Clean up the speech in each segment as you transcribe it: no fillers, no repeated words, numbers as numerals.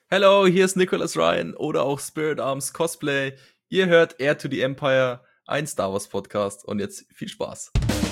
Hello, hier ist Nicholas Ryan oder auch Spirit Arms Cosplay. Ihr hört Heir to the Empire, ein Star Wars Podcast und jetzt viel Spaß.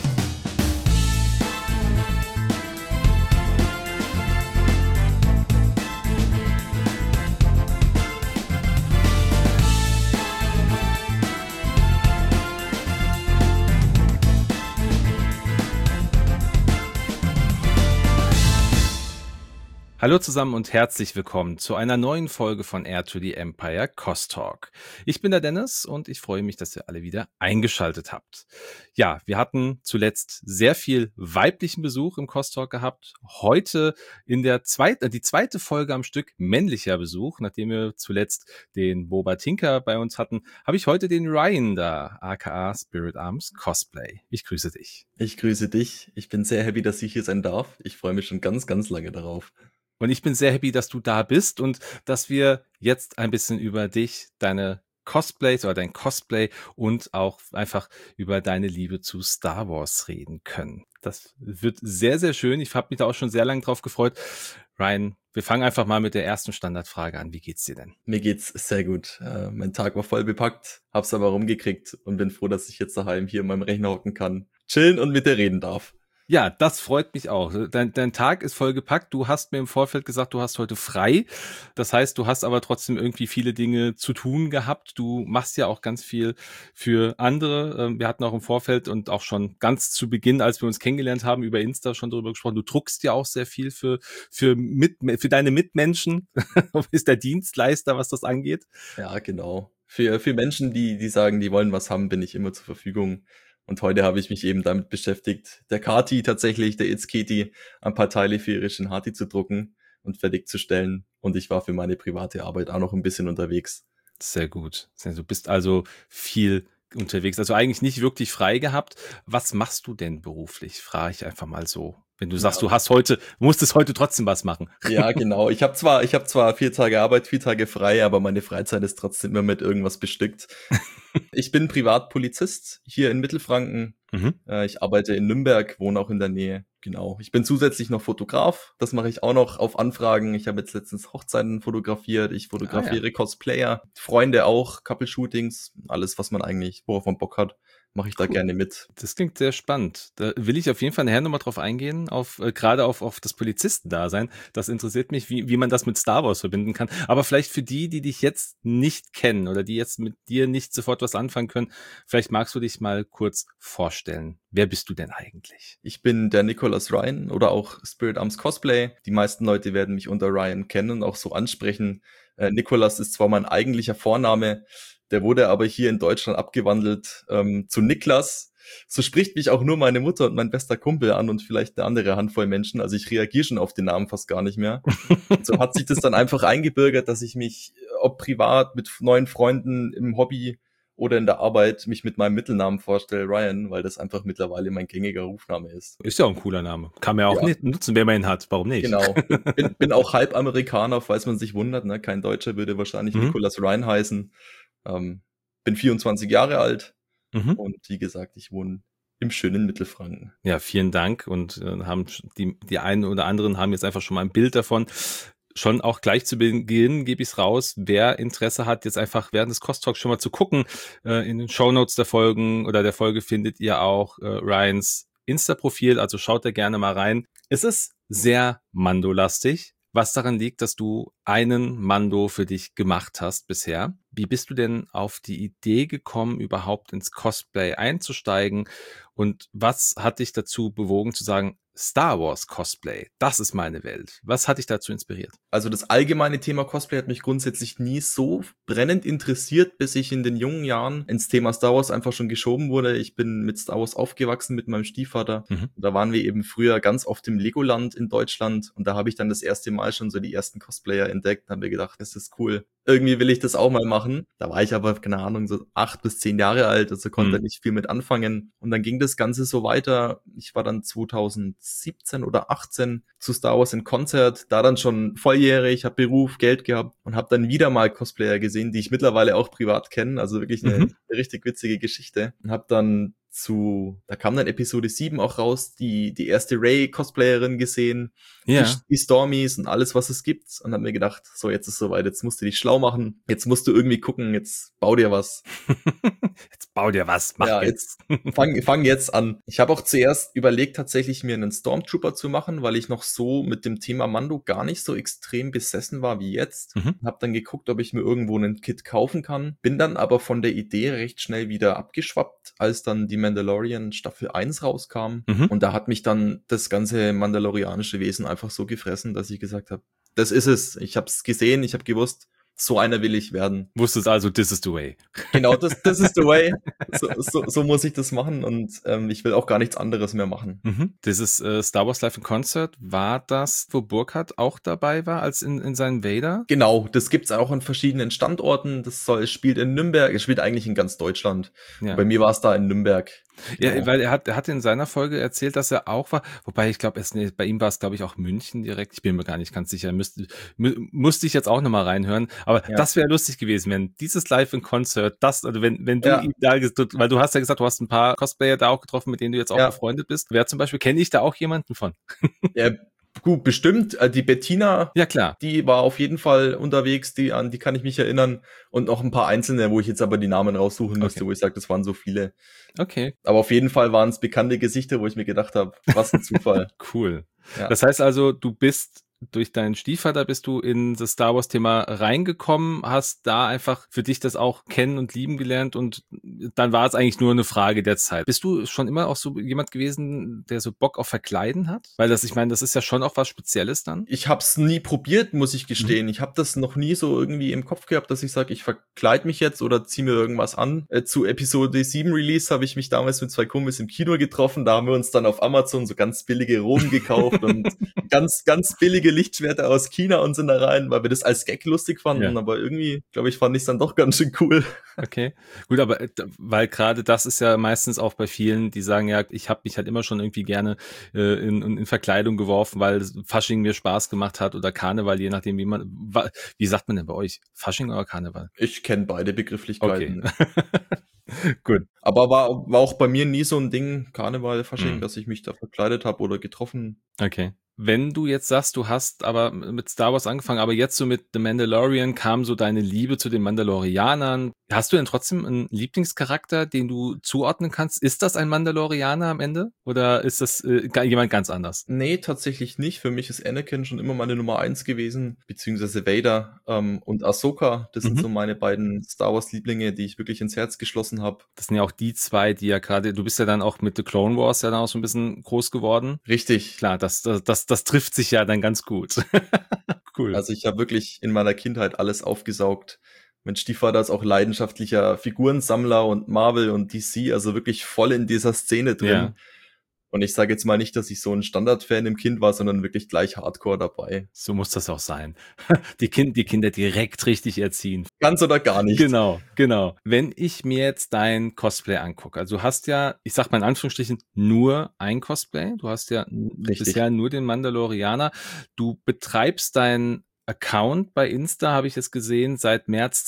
Hallo zusammen und herzlich willkommen zu einer neuen Folge von Heir to the Empire Cost Talk. Ich bin der Dennis und ich freue mich, dass ihr alle wieder eingeschaltet habt. Ja, wir hatten zuletzt sehr viel weiblichen Besuch im Cost Talk gehabt. Heute in die zweite Folge am Stück männlicher Besuch, nachdem wir zuletzt den Boba Tinker bei uns hatten, habe ich heute den Ryan da, aka Spirit Arms Cosplay. Ich grüße dich. Ich grüße dich. Ich bin sehr happy, dass ich hier sein darf. Ich freue mich schon ganz, ganz lange darauf. Und ich bin sehr happy, dass du da bist und dass wir jetzt ein bisschen über dich, deine Cosplays oder dein Cosplay und auch einfach über deine Liebe zu Star Wars reden können. Das wird sehr, sehr schön. Ich habe mich da auch schon sehr lange drauf gefreut. Ryan, wir fangen einfach mal mit der ersten Standardfrage an. Wie geht's dir denn? Mir geht's sehr gut. Mein Tag war voll bepackt, hab's aber rumgekriegt und bin froh, dass ich jetzt daheim hier in meinem Rechner hocken kann, chillen und mit dir reden darf. Ja, das freut mich auch. Dein Tag ist voll gepackt. Du hast mir im Vorfeld gesagt, du hast heute frei. Das heißt, du hast aber trotzdem irgendwie viele Dinge zu tun gehabt. Du machst ja auch ganz viel für andere. Wir hatten auch im Vorfeld und auch schon ganz zu Beginn, als wir uns kennengelernt haben, über Insta schon darüber gesprochen. Du druckst ja auch sehr viel für deine Mitmenschen. Du bist der Dienstleister, was das angeht. Ja, genau. Für Menschen, die sagen, die wollen was haben, bin ich immer zur Verfügung. Und heute habe ich mich eben damit beschäftigt, der Kati tatsächlich, der It's-Keti, ein paar Teile für ihre Shin-Hati zu drucken und fertigzustellen. Und ich war für meine private Arbeit auch noch ein bisschen unterwegs. Sehr gut. Du bist also viel unterwegs. Also eigentlich nicht wirklich frei gehabt. Was machst du denn beruflich? Frage ich einfach mal so. Wenn du sagst, Ja, musstest heute trotzdem was machen. ja, genau. Ich hab zwar 4 Tage Arbeit, 4 Tage frei, aber meine Freizeit ist trotzdem immer mit irgendwas bestückt. Ich bin Privatpolizist hier in Mittelfranken. Mhm. Ich arbeite in Nürnberg, wohne auch in der Nähe. Genau. Ich bin zusätzlich noch Fotograf. Das mache ich auch noch auf Anfragen. Ich habe jetzt letztens Hochzeiten fotografiert. Ich fotografiere Cosplayer, Freunde auch, Couple-Shootings, alles, worauf man Bock hat, mache ich da gerne mit. Das klingt sehr spannend. Da will ich auf jeden Fall nachher nochmal drauf eingehen, gerade auf das Polizistendasein. Das interessiert mich, wie man das mit Star Wars verbinden kann. Aber vielleicht für die dich jetzt nicht kennen oder die jetzt mit dir nicht sofort was anfangen können, vielleicht magst du dich mal kurz vorstellen. Wer bist du denn eigentlich? Ich bin der Nicholas Ryan oder auch Spirit Arms Cosplay. Die meisten Leute werden mich unter Ryan kennen und auch so ansprechen. Nicholas ist zwar mein eigentlicher Vorname, der wurde aber hier in Deutschland abgewandelt zu Niklas. So spricht mich auch nur meine Mutter und mein bester Kumpel an und vielleicht eine andere Handvoll Menschen. Also ich reagiere schon auf den Namen fast gar nicht mehr. Und so hat sich das dann einfach eingebürgert, dass ich mich, ob privat, mit neuen Freunden, im Hobby oder in der Arbeit, mich mit meinem Mittelnamen vorstelle, Ryan, weil das einfach mittlerweile mein gängiger Rufname ist. Ist ja auch ein cooler Name. Kann man ja auch Ja, nicht nutzen, wenn man ihn hat. Warum nicht? genau. Bin auch halb Amerikaner, falls man sich wundert. Ne? Kein Deutscher würde wahrscheinlich Mhm. Nicholas Ryan heißen. Bin 24 Jahre alt Mhm. und wie gesagt, ich wohne im schönen Mittelfranken. Ja, vielen Dank und haben die einen oder anderen haben jetzt einfach schon mal ein Bild davon. Schon auch gleich zu Beginn gebe ich es raus, wer Interesse hat, jetzt einfach während des Cost Talks schon mal zu gucken. In den Shownotes der Folgen oder der Folge findet ihr auch Ryans Insta-Profil, also schaut da gerne mal rein. Es ist sehr Mando-lastig, was daran liegt, dass du einen Mando für dich gemacht hast bisher. Wie bist du denn auf die Idee gekommen, überhaupt ins Cosplay einzusteigen? Und was hat dich dazu bewogen zu sagen, Star Wars Cosplay, das ist meine Welt? Was hat dich dazu inspiriert? Also das allgemeine Thema Cosplay hat mich grundsätzlich nie so brennend interessiert, bis ich in den jungen Jahren ins Thema Star Wars einfach schon geschoben wurde. Ich bin mit Star Wars aufgewachsen mit meinem Stiefvater. Mhm. Da waren wir eben früher ganz oft im Legoland in Deutschland und da habe ich dann das erste Mal schon so die ersten Cosplayer entdeckt und habe mir gedacht, das ist cool. Irgendwie will ich das auch mal machen. Da war ich aber, keine Ahnung, so 8 bis 10 Jahre alt, also konnte nicht viel mit anfangen. Und dann ging das Ganze so weiter. Ich war dann 2017 oder 18 zu Star Wars in Konzert, da dann schon volljährig, habe Beruf, Geld gehabt und habe dann wieder mal Cosplayer gesehen, die ich mittlerweile auch privat kenne. Also wirklich eine richtig witzige Geschichte. Und habe dann da kam dann Episode 7 auch raus, die erste Rey-Cosplayerin gesehen, Ja. die Stormies und alles, was es gibt. Und hab mir gedacht, so, jetzt ist soweit, jetzt musst du dich schlau machen, jetzt musst du irgendwie gucken, jetzt bau dir was. Jetzt bau dir was, mach Ja, jetzt. fang jetzt an. Ich habe auch zuerst überlegt, tatsächlich mir einen Stormtrooper zu machen, weil ich noch so mit dem Thema Mando gar nicht so extrem besessen war wie jetzt. Mhm. Hab dann geguckt, ob ich mir irgendwo einen Kit kaufen kann. Bin dann aber von der Idee recht schnell wieder abgeschwappt, als dann die Mandalorian Staffel 1 rauskam. Mhm. Und da hat mich dann das ganze mandalorianische Wesen einfach so gefressen, dass ich gesagt habe, das ist es. Ich habe es gesehen, ich habe gewusst, so einer will ich werden. Wusstest also, this is the way. Genau, das ist the way. So muss ich das machen und ich will auch gar nichts anderes mehr machen. Mhm. Dieses Star Wars Live in Concert, war das, wo Burkhardt auch dabei war, als in seinem Vader? Genau, das gibt's auch an verschiedenen Standorten. Spielt in Nürnberg, es spielt eigentlich in ganz Deutschland. Ja. Bei mir war es da in Nürnberg. Ja, Genau. weil er hat in seiner Folge erzählt, dass er auch war, wobei ich glaube, bei ihm war es, glaube ich, auch München direkt. Ich bin mir gar nicht ganz sicher. Musste ich jetzt auch nochmal reinhören. Aber Ja. das wäre lustig gewesen, wenn dieses Live in Concert, also wenn du Ja. ihm da, weil du hast ja gesagt, du hast ein paar Cosplayer da auch getroffen, mit denen du jetzt auch Ja. befreundet bist. Wer zum Beispiel, kenne ich da auch jemanden von? Ja, gut, bestimmt. Die Bettina, Ja, klar. die war auf jeden Fall unterwegs, an die kann ich mich erinnern. Und noch ein paar einzelne, wo ich jetzt aber die Namen raussuchen müsste, Okay. wo ich sage, das waren so viele. Okay, Aber auf jeden Fall waren es bekannte Gesichter, wo ich mir gedacht habe, was ein Zufall. cool. Ja. Das heißt also, durch deinen Stiefvater bist du in das Star Wars Thema reingekommen, hast da einfach für dich das auch kennen und lieben gelernt und dann war es eigentlich nur eine Frage der Zeit. Bist du schon immer auch so jemand gewesen, der so Bock auf Verkleiden hat? Weil ich meine, das ist ja schon auch was Spezielles dann. Ich habe es nie probiert, muss ich gestehen. Ich habe das noch nie so irgendwie im Kopf gehabt, dass ich sage, ich verkleide mich jetzt oder ziehe mir irgendwas an. Zu Episode 7 Release habe ich mich damals mit 2 Kumpels im Kino getroffen. Da haben wir uns dann auf Amazon so ganz billige Roben gekauft und ganz, ganz billige Lichtschwerter aus China und sind da rein, weil wir das als Gag lustig fanden. Ja. Aber irgendwie, glaube ich, fand ich es dann doch ganz schön cool. Okay, gut, aber weil gerade das ist ja meistens auch bei vielen, die sagen, ja, ich habe mich halt immer schon irgendwie gerne in Verkleidung geworfen, weil Fasching mir Spaß gemacht hat oder Karneval, je nachdem, wie sagt man denn bei euch? Fasching oder Karneval? Ich kenne beide Begrifflichkeiten. Okay. Gut. Aber war auch bei mir nie so ein Ding, Karneval, Fasching, Mhm. dass ich mich da verkleidet habe oder getroffen. Okay. Wenn du jetzt sagst, du hast aber mit Star Wars angefangen, aber jetzt so mit The Mandalorian kam so deine Liebe zu den Mandalorianern. Hast du denn trotzdem einen Lieblingscharakter, den du zuordnen kannst? Ist das ein Mandalorianer am Ende? Oder ist das jemand ganz anders? Nee, tatsächlich nicht. Für mich ist Anakin schon immer meine Nummer 1 gewesen, beziehungsweise Vader und Ahsoka. Das sind so meine beiden Star Wars-Lieblinge, die ich wirklich ins Herz geschlossen habe. Das sind ja auch die zwei, die ja gerade, du bist ja dann auch mit The Clone Wars ja dann auch so ein bisschen groß geworden. Richtig. Klar, das trifft sich ja dann ganz gut. Cool. Also ich habe wirklich in meiner Kindheit alles aufgesaugt. Mein Stiefvater ist auch leidenschaftlicher Figurensammler und Marvel und DC, also wirklich voll in dieser Szene drin. Ja. Und ich sage jetzt mal nicht, dass ich so ein Standardfan im Kind war, sondern wirklich gleich Hardcore dabei. So muss das auch sein. Die Kinder direkt richtig erziehen. Ganz oder gar nicht. Genau. Wenn ich mir jetzt dein Cosplay angucke, also du hast ja, ich sag mal in Anführungsstrichen, nur ein Cosplay. Du hast ja bisher nur den Mandalorianer. Du betreibst dein Account bei Insta, habe ich jetzt gesehen, seit März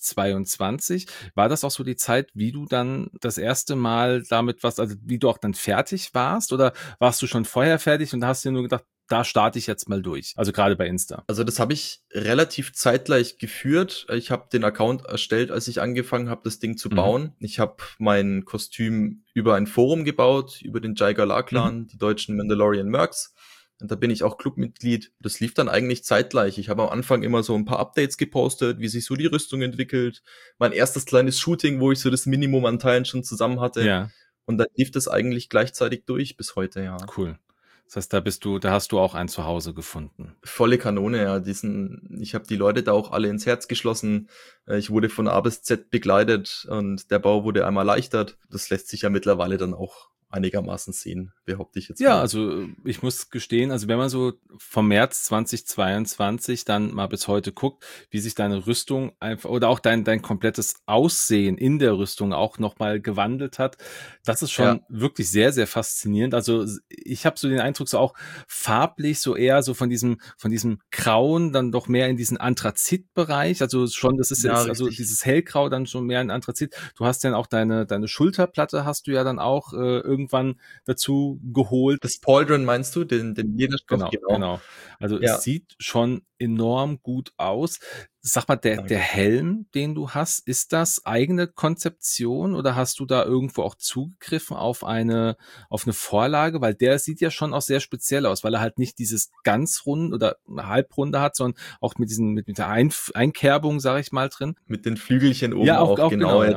2022. War das auch so die Zeit, wie du dann das erste Mal damit also wie du auch dann fertig warst? Oder warst du schon vorher fertig und hast dir nur gedacht, da starte ich jetzt mal durch? Also gerade bei Insta. Also das habe ich relativ zeitgleich geführt. Ich habe den Account erstellt, als ich angefangen habe, das Ding zu bauen. Ich habe mein Kostüm über ein Forum gebaut, über den Jai Galar Clan, die deutschen Mandalorian Mercs. Und da bin ich auch Clubmitglied. Das lief dann eigentlich zeitgleich. Ich habe am Anfang immer so ein paar Updates gepostet, wie sich so die Rüstung entwickelt. Mein erstes kleines Shooting, wo ich so das Minimum an Teilen schon zusammen hatte. Ja. Und dann lief das eigentlich gleichzeitig durch bis heute, ja. Cool. Das heißt, da hast du auch ein Zuhause gefunden. Volle Kanone, ja. Ich habe die Leute da auch alle ins Herz geschlossen. Ich wurde von A bis Z begleitet und der Bau wurde einmal erleichtert. Das lässt sich ja mittlerweile dann auch einigermaßen sehen. behaupte ich jetzt Ja, mal. also ich muss gestehen, also wenn man so vom März 2022 dann mal bis heute guckt, wie sich deine Rüstung einfach oder auch dein komplettes Aussehen in der Rüstung auch nochmal gewandelt hat, das ist Ja, schon wirklich sehr, sehr faszinierend. Also ich habe so den Eindruck, so auch farblich so eher so von diesem Grauen dann doch mehr in diesen Anthrazit-Bereich. Also schon, das ist ja, jetzt, also richtig. dieses Hellgrau dann schon mehr in Anthrazit. Du hast dann auch deine Schulterplatte hast du ja dann auch irgendwann dazu geholt. Das Pauldron meinst du, den Lederstoff? Genau, Genau. genau. Also es Ja, sieht schon enorm gut aus. Sag mal, der danke. Helm, den du hast, ist das eigene Konzeption oder hast du da irgendwo auch zugegriffen auf eine Vorlage? Weil der sieht ja schon auch sehr speziell aus, weil er halt nicht dieses ganz rund oder halbrunde hat, sondern auch mit der Einkerbung, sage ich mal, drin. Mit den Flügelchen oben Ja, auch, auch, auch genau. genau, Ja, ja.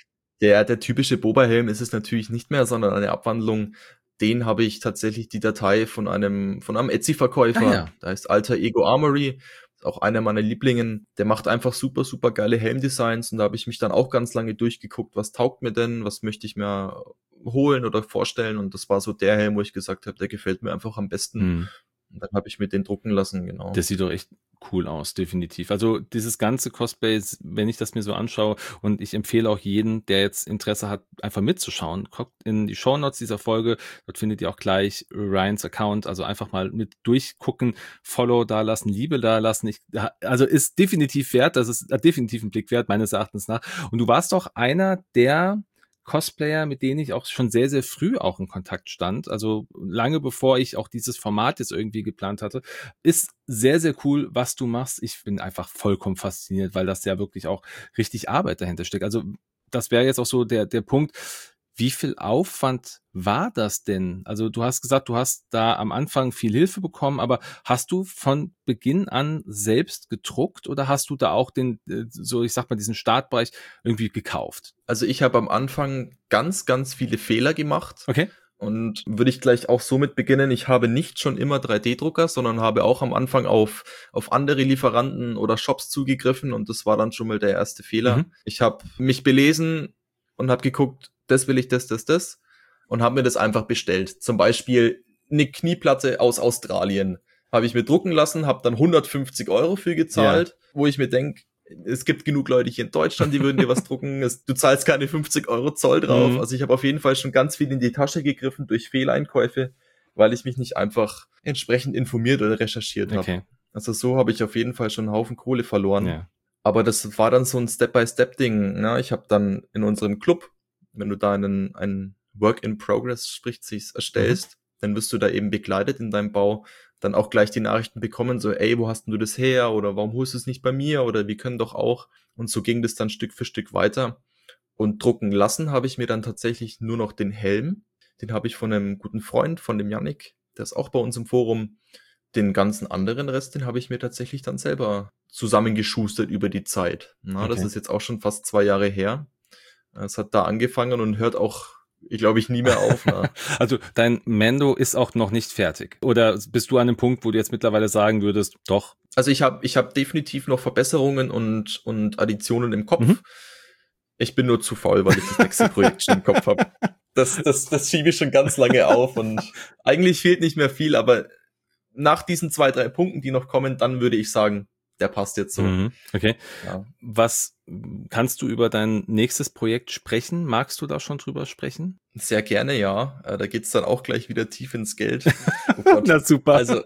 der typische Boba-Helm ist es natürlich nicht mehr, sondern eine Abwandlung. Den habe ich tatsächlich die Datei von einem Ah Etsy-Verkäufer. ja. Da heißt Alter Ego Armory. Ist auch einer meiner Lieblingen. Der macht einfach super, super geile Helmdesigns und da habe ich mich dann auch ganz lange durchgeguckt, was taugt mir denn, was möchte ich mir holen oder vorstellen und das war so der Helm, wo ich gesagt habe, der gefällt mir einfach am besten Hm. und dann habe ich mir den drucken lassen, genau. Das sieht doch echt cool aus, definitiv. Also dieses ganze Cosplay, wenn ich das mir so anschaue und ich empfehle auch jeden, der jetzt Interesse hat, einfach mitzuschauen, guckt in die Shownotes dieser Folge, dort findet ihr auch gleich Ryans Account, also einfach mal mit durchgucken, Follow da lassen, Liebe da lassen. Also ist definitiv wert, das ist definitiv ein Blick wert, meines Erachtens nach. Und du warst doch einer der Cosplayer, mit denen ich auch schon sehr, sehr früh auch in Kontakt stand, also lange bevor ich auch dieses Format jetzt irgendwie geplant hatte. Ist sehr, sehr cool, was du machst. Ich bin einfach vollkommen fasziniert, weil das ja wirklich auch richtig Arbeit dahinter steckt. Also das wäre jetzt auch so der Punkt. Wie viel Aufwand war das denn? Also du hast gesagt, du hast da am Anfang viel Hilfe bekommen, aber hast du von Beginn an selbst gedruckt oder hast du da auch so ich sag mal, diesen Startbereich irgendwie gekauft? Also ich habe am Anfang ganz, ganz viele Fehler gemacht. Okay. Und würde ich gleich auch somit beginnen, ich habe nicht schon immer 3D-Drucker, sondern habe auch am Anfang auf andere Lieferanten oder Shops zugegriffen und das war dann schon mal der erste Fehler. Mhm. Ich habe mich belesen und habe geguckt, das will ich, das und habe mir das einfach bestellt. Zum Beispiel eine Knieplatte aus Australien habe ich mir drucken lassen, habe dann 150 € für Ja. gezahlt, wo ich mir denke, es gibt genug Leute hier in Deutschland, die würden dir was drucken. Du zahlst keine 50 € Zoll drauf. Mhm. Also ich habe auf jeden Fall schon ganz viel in die Tasche gegriffen durch Fehleinkäufe, weil ich mich nicht einfach entsprechend informiert oder recherchiert habe. Okay. Also so habe ich auf jeden Fall schon einen Haufen Kohle verloren. Ja. Aber das war dann so ein Step-by-Step-Ding. Ne? Ich habe dann in unserem Club, wenn du da ein Work in Progress, sprich sich Mhm. erstellst, dann wirst du da eben begleitet in deinem Bau, dann auch gleich die Nachrichten bekommen, so, ey, wo hast denn du das her? Oder warum holst du es nicht bei mir? Oder wir können doch auch. Und so ging das dann Stück für Stück weiter. Und drucken lassen habe ich mir dann tatsächlich nur noch den Helm. Den habe ich von einem guten Freund, von dem Yannick, der ist auch bei uns im Forum. Den ganzen anderen Rest, den habe ich mir tatsächlich dann selber zusammengeschustert über die Zeit. Na, das Okay. ist jetzt auch schon fast 2 Jahre her. Es hat da angefangen und hört auch, ich glaube, ich nie mehr auf. Na. Also dein Mando ist auch noch nicht fertig. Oder bist du an einem Punkt, wo du jetzt mittlerweile sagen würdest, doch? Also ich hab definitiv noch Verbesserungen und Additionen im Mhm. Kopf. Ich bin nur zu faul, weil ich das nächste Projekt schon im Kopf habe. Das schiebe ich schon ganz lange auf und eigentlich fehlt nicht mehr viel, aber nach diesen 2, 3 Punkten, die noch kommen, dann würde ich sagen, der passt jetzt so. Mhm. Okay. Ja. Was kannst du über dein nächstes Projekt sprechen? Magst du da schon drüber sprechen? Sehr gerne, ja. Da geht's dann auch gleich wieder tief ins Geld. Oh Gott. Na super. Also,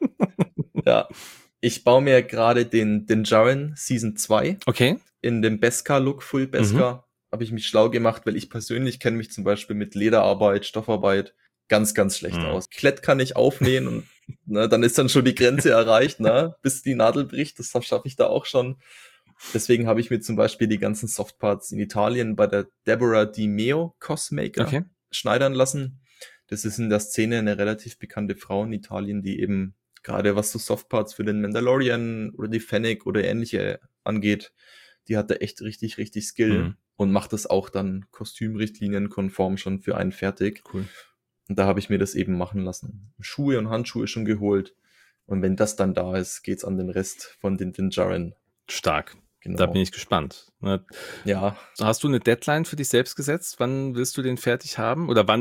ja. Ich baue mir gerade den Jaren Season 2 Okay. in dem Beskar-Look, Full Mhm. Beskar. Habe ich mich schlau gemacht, weil ich persönlich kenne mich zum Beispiel mit Lederarbeit, Stoffarbeit ganz, ganz schlecht Mhm. aus. Klett kann ich aufnähen und ne, dann ist dann schon die Grenze erreicht, ne, bis die Nadel bricht. Das schaffe ich da auch schon. Deswegen habe ich mir zum Beispiel die ganzen Softparts in Italien bei der Deborah Di Meo Cosmaker Okay. schneidern lassen. Das ist in der Szene eine relativ bekannte Frau in Italien, die eben gerade was so Softparts für den Mandalorian oder die Fennec oder ähnliche angeht, die hat da echt richtig, richtig Skill Mhm. und macht das auch dann kostümrichtlinienkonform schon für einen fertig. Cool. Und da habe ich mir das eben machen lassen. Schuhe und Handschuhe schon geholt. Und wenn das dann da ist, geht's an den Rest von den Jaren. Stark. Da bin Genau. ich gespannt. Ja, Hast du eine Deadline für dich selbst gesetzt? Wann willst du den fertig haben? Oder wann ist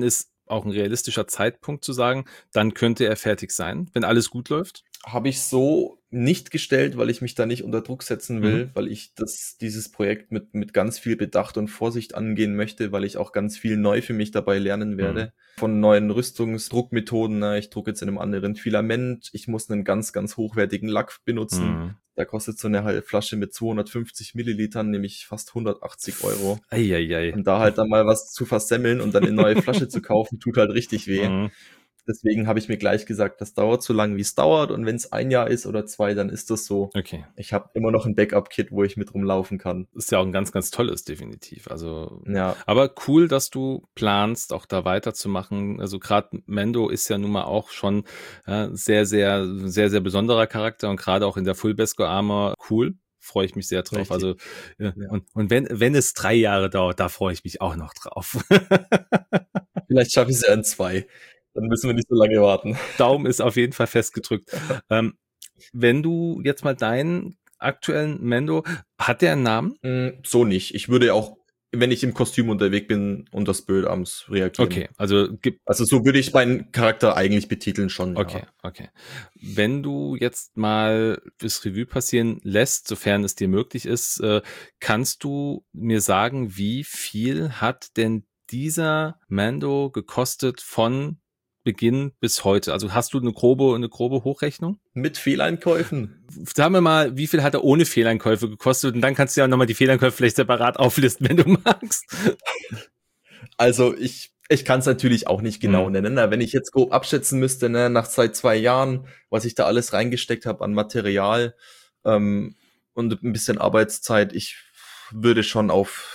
auch ein realistischer Zeitpunkt zu sagen, dann könnte er fertig sein, wenn alles gut läuft? Habe ich so nicht gestellt, weil ich mich da nicht unter Druck setzen will, weil ich dieses Projekt mit ganz viel Bedacht und Vorsicht angehen möchte, weil ich auch ganz viel neu für mich dabei lernen werde. Von neuen Rüstungsdruckmethoden. Ne? Ich drucke jetzt in einem anderen Filament. Ich muss einen ganz, ganz hochwertigen Lack benutzen. Da kostet so eine halbe Flasche mit 250 Millilitern nämlich fast 180 Euro. Eieiei. Und da halt dann mal was zu versemmeln und dann eine neue Flasche zu kaufen, tut halt richtig weh. Deswegen habe ich mir gleich gesagt, das dauert so lange, wie es dauert. Und wenn es 1 Jahr ist oder 2, dann ist das so. Okay. Ich habe immer noch ein Backup-Kit, wo ich mit rumlaufen kann. Ist ja auch ein ganz, ganz tolles, definitiv. Also, Ja, aber cool, dass du planst, auch da weiterzumachen. Also gerade Mendo ist ja nun mal auch schon sehr, sehr, sehr, sehr besonderer Charakter und gerade auch in der Full Beskar Armor cool. Freue ich mich sehr drauf. richtig. Also Ja. und wenn es 3 Jahre dauert, da freue ich mich auch noch drauf. Vielleicht schaffe ich es ja in 2. Dann müssen wir nicht so lange warten. Daumen ist auf jeden Fall festgedrückt. Wenn du jetzt mal deinen aktuellen Mendo, hat der einen Namen? So nicht. Ich würde auch, wenn ich im Kostüm unterwegs bin, unter Spirit Arms reagieren. Okay, also so würde ich meinen Charakter eigentlich betiteln schon. Okay, ja. okay. Wenn du jetzt mal das Revue passieren lässt, sofern es dir möglich ist, kannst du mir sagen, wie viel hat denn dieser Mando gekostet von Beginn bis heute? Also hast du eine grobe Hochrechnung? Mit Fehleinkäufen. Sagen wir mal, wie viel hat er ohne Fehleinkäufe gekostet? Und dann kannst du ja nochmal die Fehleinkäufe vielleicht separat auflisten, wenn du magst. Also ich kann es natürlich auch nicht genau nennen. Ne? Wenn ich jetzt grob abschätzen müsste, ne, nach seit 2 Jahren, was ich da alles reingesteckt habe an Material und ein bisschen Arbeitszeit, ich würde schon auf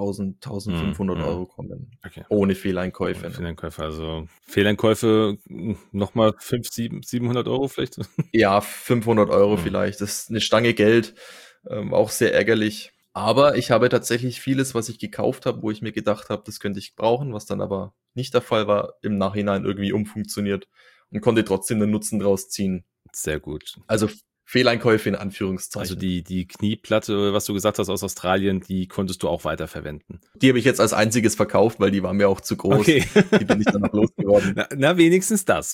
1.500 Euro kommen. Okay. Ohne Fehleinkäufe. Also Fehleinkäufe nochmal 700 Euro vielleicht? Ja, 500 Euro vielleicht. Das ist eine Stange Geld. Auch sehr ärgerlich. Aber ich habe tatsächlich vieles, was ich gekauft habe, wo ich mir gedacht habe, das könnte ich brauchen, was dann aber nicht der Fall war, im Nachhinein irgendwie umfunktioniert und konnte trotzdem einen Nutzen draus ziehen. Sehr gut. Also Fehleinkäufe in Anführungszeichen. Also die Knieplatte, was du gesagt hast aus Australien, die konntest du auch weiterverwenden. Die habe ich jetzt als einziges verkauft, weil die war mir auch zu groß. Okay. Die bin ich dann noch losgeworden. Na, wenigstens das.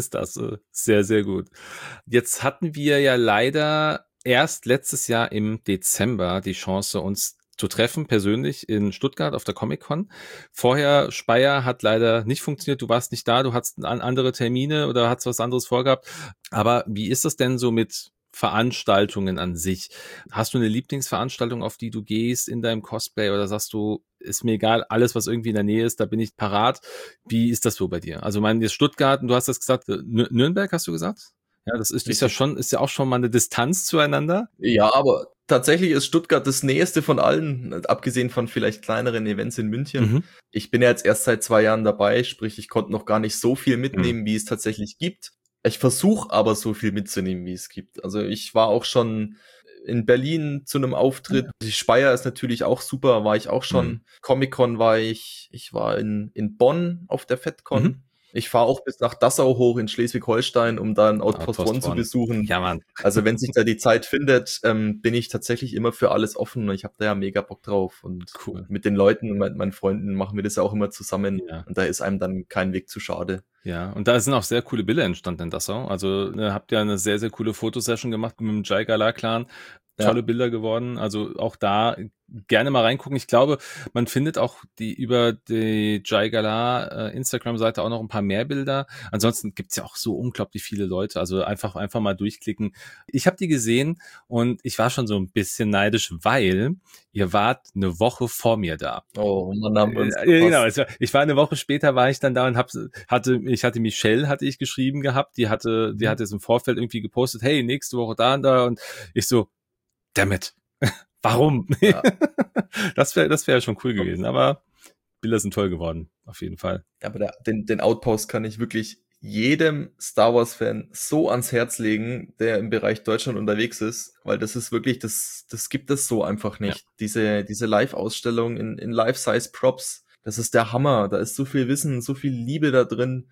Sehr, sehr gut. Jetzt hatten wir ja leider erst letztes Jahr im Dezember die Chance, uns zu treffen, persönlich in Stuttgart auf der Comic-Con. Vorher, Speyer hat leider nicht funktioniert. Du warst nicht da, du hattest andere Termine oder hattest was anderes vorgehabt. Aber wie ist das denn so mit Veranstaltungen an sich? Hast du eine Lieblingsveranstaltung, auf die du gehst in deinem Cosplay oder sagst du, ist mir egal, alles, was irgendwie in der Nähe ist, da bin ich parat. Wie ist das so bei dir? Also, jetzt Stuttgart, und du hast das gesagt, Nürnberg hast du gesagt? Ja, das ist ja auch schon mal eine Distanz zueinander. Ja, aber tatsächlich ist Stuttgart das nächste von allen, abgesehen von vielleicht kleineren Events in München. Ich bin ja jetzt erst seit 2 Jahren dabei, sprich, ich konnte noch gar nicht so viel mitnehmen, wie es tatsächlich gibt. Ich versuche aber so viel mitzunehmen, wie es gibt. Also ich war auch schon in Berlin zu einem Auftritt. Die Speyer ist natürlich auch super, war ich auch schon. Comic-Con war ich war in Bonn auf der FedCon. Ich fahre auch bis nach Dassau hoch in Schleswig-Holstein, um da einen Outpost One zu besuchen. Ja, Mann. Also wenn sich da die Zeit findet, bin ich tatsächlich immer für alles offen und ich habe da ja mega Bock drauf. Und cool. Mit den Leuten und mit meinen Freunden machen wir das ja auch immer zusammen. Ja. Und da ist einem dann kein Weg zu schade. Ja, und da sind auch sehr coole Bilder entstanden in Dassau. Also habt ihr eine sehr, sehr coole Fotosession gemacht mit dem Jai Gala Clan. Tolle Bilder geworden. Also auch da gerne mal reingucken. Ich glaube, man findet auch über die Jai Gala Instagram-Seite auch noch ein paar mehr Bilder. Ansonsten gibt's ja auch so unglaublich viele Leute. Also einfach mal durchklicken. Ich habe die gesehen und ich war schon so ein bisschen neidisch, weil ihr wart eine Woche vor mir da. Oh, man haben uns genau. Ich war eine Woche später, war ich dann da und hatte Michelle ich geschrieben gehabt. Die hatte es im Vorfeld irgendwie gepostet. Hey, nächste Woche da und da. Und ich so, Dammit. Warum? Ja. Das wäre schon cool gewesen, aber Bilder sind toll geworden, auf jeden Fall. Aber den Outpost kann ich wirklich jedem Star Wars Fan so ans Herz legen, der im Bereich Deutschland unterwegs ist, weil das ist wirklich, das gibt es so einfach nicht. Ja. Diese Live-Ausstellung in Life-Size-Props, das ist der Hammer. Da ist so viel Wissen, so viel Liebe da drin.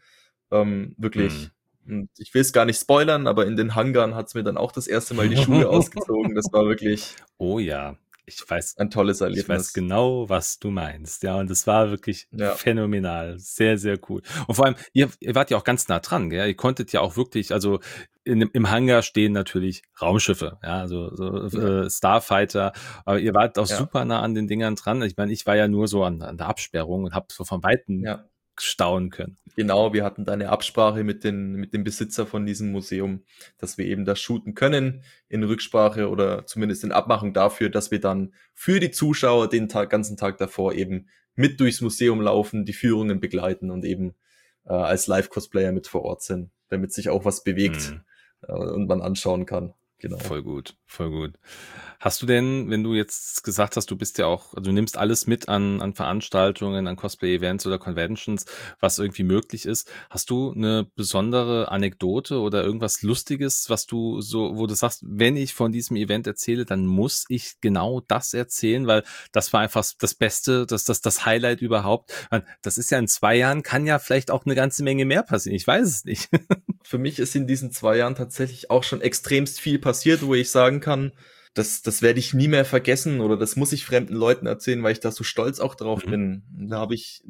Wirklich. Und ich will es gar nicht spoilern, aber in den Hangaren hat's mir dann auch das erste Mal die Schuhe ausgezogen. Das war wirklich... Oh ja. ein tolles Ich weiß Erlebnis. genau, was du meinst. Ja, und es war wirklich Ja, phänomenal. Sehr, sehr cool. Und vor allem, ihr wart ja auch ganz nah dran, gell? Ihr konntet ja auch wirklich, also im Hangar stehen natürlich Raumschiffe, ja, ja, Starfighter, aber ihr wart auch ja, super nah an den Dingern dran. Ich meine, ich war ja nur so an der Absperrung und habe so von Weitem ja. staunen können. Genau, wir hatten da eine Absprache mit dem Besitzer von diesem Museum, dass wir eben das shooten können in Rücksprache oder zumindest in Abmachung dafür, dass wir dann für die Zuschauer den ganzen Tag davor eben mit durchs Museum laufen, die Führungen begleiten und eben als Live-Cosplayer mit vor Ort sind, damit sich auch was bewegt Hm. und man anschauen kann. Genau. Voll gut, voll gut. Hast du denn, wenn du jetzt gesagt hast, du bist ja auch, also du nimmst alles mit an Veranstaltungen, an Cosplay-Events oder Conventions, was irgendwie möglich ist, hast du eine besondere Anekdote oder irgendwas Lustiges, was du so, wo du sagst, wenn ich von diesem Event erzähle, dann muss ich genau das erzählen, weil das war einfach das Beste, das Highlight überhaupt. Das ist ja in 2 Jahren, kann ja vielleicht auch eine ganze Menge mehr passieren. Ich weiß es nicht. Für mich ist in diesen 2 Jahren tatsächlich auch schon extremst viel passiert, wo ich sagen kann, das werde ich nie mehr vergessen oder das muss ich fremden Leuten erzählen, weil ich da so stolz auch drauf Mhm. bin. Da habe ich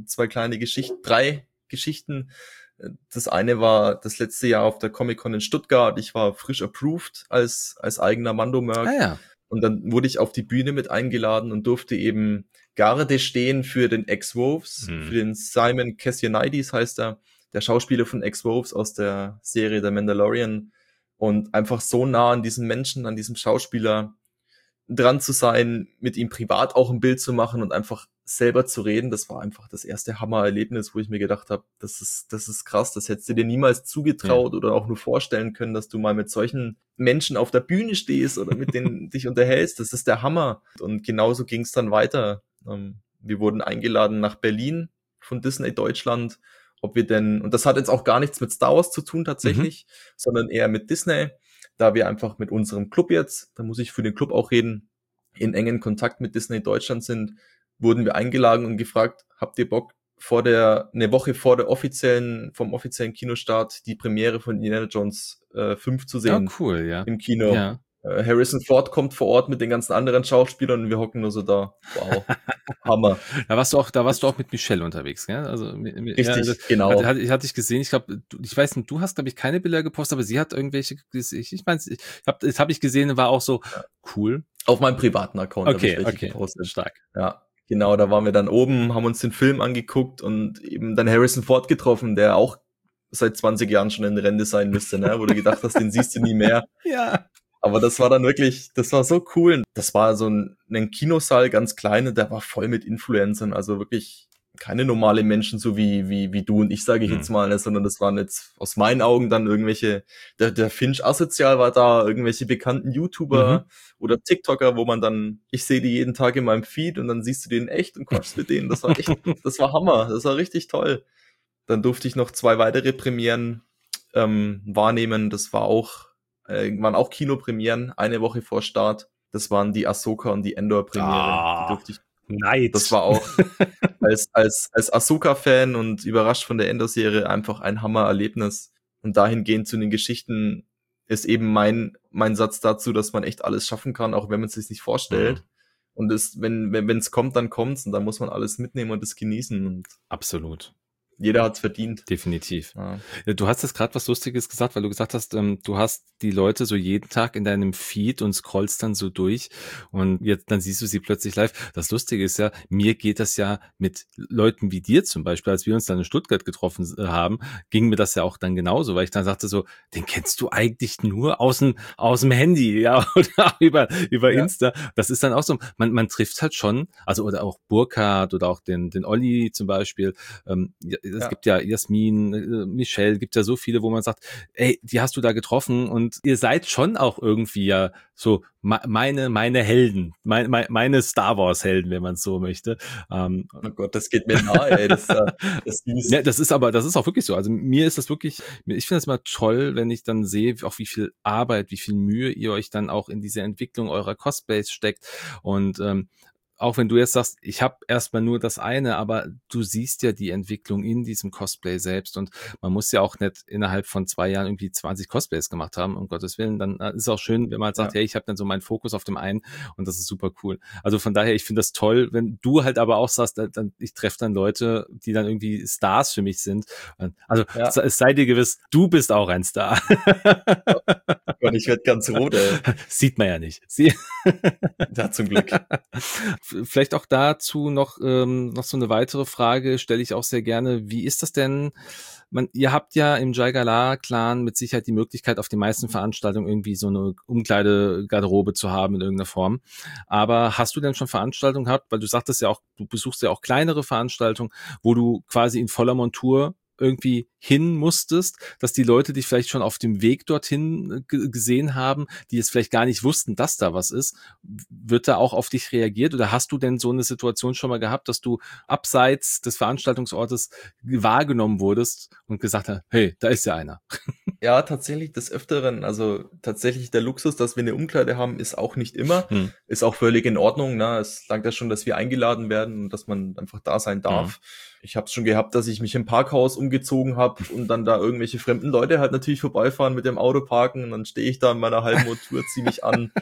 drei Geschichten. Das eine war das letzte Jahr auf der Comic-Con in Stuttgart. Ich war frisch approved als eigener Ah Mando-Merc. ja. Und dann wurde ich auf die Bühne mit eingeladen und durfte eben Garde stehen für den Ex-Wolves, für Mhm. den Simon Cassianides heißt er, der Schauspieler von Ex-Wolves aus der Serie The Mandalorian. Und einfach so nah an diesem Menschen, an diesem Schauspieler dran zu sein, mit ihm privat auch ein Bild zu machen und einfach selber zu reden, das war einfach das erste Hammererlebnis, wo ich mir gedacht habe, das ist krass, das hättest du dir niemals Ja. zugetraut oder auch nur vorstellen können, dass du mal mit solchen Menschen auf der Bühne stehst oder mit denen dich unterhältst, das ist der Hammer. Und genauso ging es dann weiter. Wir wurden eingeladen nach Berlin von Disney Deutschland, ob wir denn, und das hat jetzt auch gar nichts mit Star Wars zu tun Mhm. tatsächlich, sondern eher mit Disney, da wir einfach mit unserem Club jetzt, da muss ich für den Club auch reden, in engen Kontakt mit Disney Deutschland sind, wurden wir eingeladen und gefragt, habt ihr Bock, eine Woche vor vom offiziellen Kinostart die Premiere von Indiana Jones 5 zu Ja, sehen cool, ja. im Kino. Ja. Harrison Ford kommt vor Ort mit den ganzen anderen Schauspielern und wir hocken nur so da. Wow. Hammer. Da warst du auch mit Michelle unterwegs, gell? Also, ja, Richtig, genau. hatte ich gesehen. Ich glaube, ich weiß nicht, du hast, glaube ich, keine Bilder gepostet, aber sie hat irgendwelche, ich meine, das habe ich gesehen, war auch so cool. Auf meinem privaten Account habe ich Okay, welche okay, gepostet. stark. Ja, genau, da waren wir dann oben, haben uns den Film angeguckt und eben dann Harrison Ford getroffen, der auch seit 20 Jahren schon in Rente sein müsste, ne? Wo du gedacht hast, den siehst du nie mehr. Ja. Aber das war dann wirklich, das war so cool. Das war so ein Kinosaal, ganz klein, und der war voll mit Influencern, also wirklich keine normale Menschen, so wie du und ich, sage ich Hm. jetzt mal, ne? Sondern das waren jetzt aus meinen Augen dann der Finch Asozial war da, irgendwelche bekannten Mhm. YouTuber oder TikToker, wo man dann, ich sehe die jeden Tag in meinem Feed und dann siehst du den echt und quatschst mit denen. Das war Hammer, das war richtig toll. Dann durfte ich noch 2 weitere Premieren wahrnehmen. Waren auch Kinopremieren, eine Woche vor Start. Das waren die Ahsoka und die Endor-Premiere. Die Ah, durfte ich. Das Neid. war auch als Ahsoka-Fan und überrascht von der Endor-Serie einfach ein Hammer-Erlebnis. Und dahingehend zu den Geschichten ist eben mein Satz dazu, dass man echt alles schaffen kann, auch wenn man es sich nicht Hm. vorstellt. Und wenn es kommt, dann kommt's und dann muss man alles mitnehmen und es genießen und Absolut. jeder hat's verdient. Definitiv. Ja. Ja, du hast jetzt gerade was Lustiges gesagt, weil du gesagt hast, du hast die Leute so jeden Tag in deinem Feed und scrollst dann so durch und jetzt dann siehst du sie plötzlich live. Das Lustige ist ja, mir geht das ja mit Leuten wie dir zum Beispiel, als wir uns dann in Stuttgart getroffen haben, ging mir das ja auch dann genauso, weil ich dann sagte so, den kennst du eigentlich nur aus dem Handy, ja, oder über Ja, Insta. Das ist dann auch so, man trifft halt schon, also oder auch Burkhard oder auch den Olli zum Beispiel. Ja, es ja. gibt ja Jasmin, Michelle, gibt ja so viele, wo man sagt, ey, die hast du da getroffen und ihr seid schon auch irgendwie ja so meine Helden, meine Star Wars Helden, wenn man es so möchte. Oh Gott, das geht mir nahe, ey. Das ist Ja, süß. das ist auch wirklich so. Also mir ist das wirklich, ich finde das immer toll, wenn ich dann sehe, auch wie viel Arbeit, wie viel Mühe ihr euch dann auch in diese Entwicklung eurer Cosplays steckt und auch wenn du jetzt sagst, ich habe erstmal nur das eine, aber du siehst ja die Entwicklung in diesem Cosplay selbst und man muss ja auch nicht innerhalb von 2 Jahren irgendwie 20 Cosplays gemacht haben, um Gottes Willen. Dann ist es auch schön, wenn man halt sagt, hey, ich habe dann so meinen Fokus auf dem einen und das ist super cool. Also von daher, ich finde das toll, wenn du halt aber auch sagst, ich treffe dann Leute, die dann irgendwie Stars für mich sind. Also es sei dir gewiss, du bist auch ein Star. Und ich werde ganz rot, ey. Sieht man ja nicht. Ja, zum Glück. Vielleicht auch dazu noch so eine weitere Frage, stelle ich auch sehr gerne. Wie ist das denn? Ihr habt ja im Jai Gala-Clan mit Sicherheit die Möglichkeit, auf den meisten Veranstaltungen irgendwie so eine Umkleidegarderobe zu haben in irgendeiner Form. Aber hast du denn schon Veranstaltungen gehabt, weil du sagtest ja auch, du besuchst ja auch kleinere Veranstaltungen, wo du quasi in voller Montur irgendwie hin musstest, dass die Leute dich vielleicht schon auf dem Weg dorthin gesehen haben, die jetzt vielleicht gar nicht wussten, dass da was ist. Wird da auch auf dich reagiert oder hast du denn so eine Situation schon mal gehabt, dass du abseits des Veranstaltungsortes wahrgenommen wurdest und gesagt hast, hey, da ist ja einer? Ja, tatsächlich des Öfteren. Also tatsächlich der Luxus, dass wir eine Umkleide haben, ist auch nicht immer. Ist auch völlig in Ordnung. Ne? Es langt ja schon, dass wir eingeladen werden und dass man einfach da sein darf. Ich habe es schon gehabt, dass ich mich im Parkhaus umgezogen habe und dann da irgendwelche fremden Leute halt natürlich vorbeifahren mit dem Auto parken und dann stehe ich da in meiner halben Montur, ziehe mich an.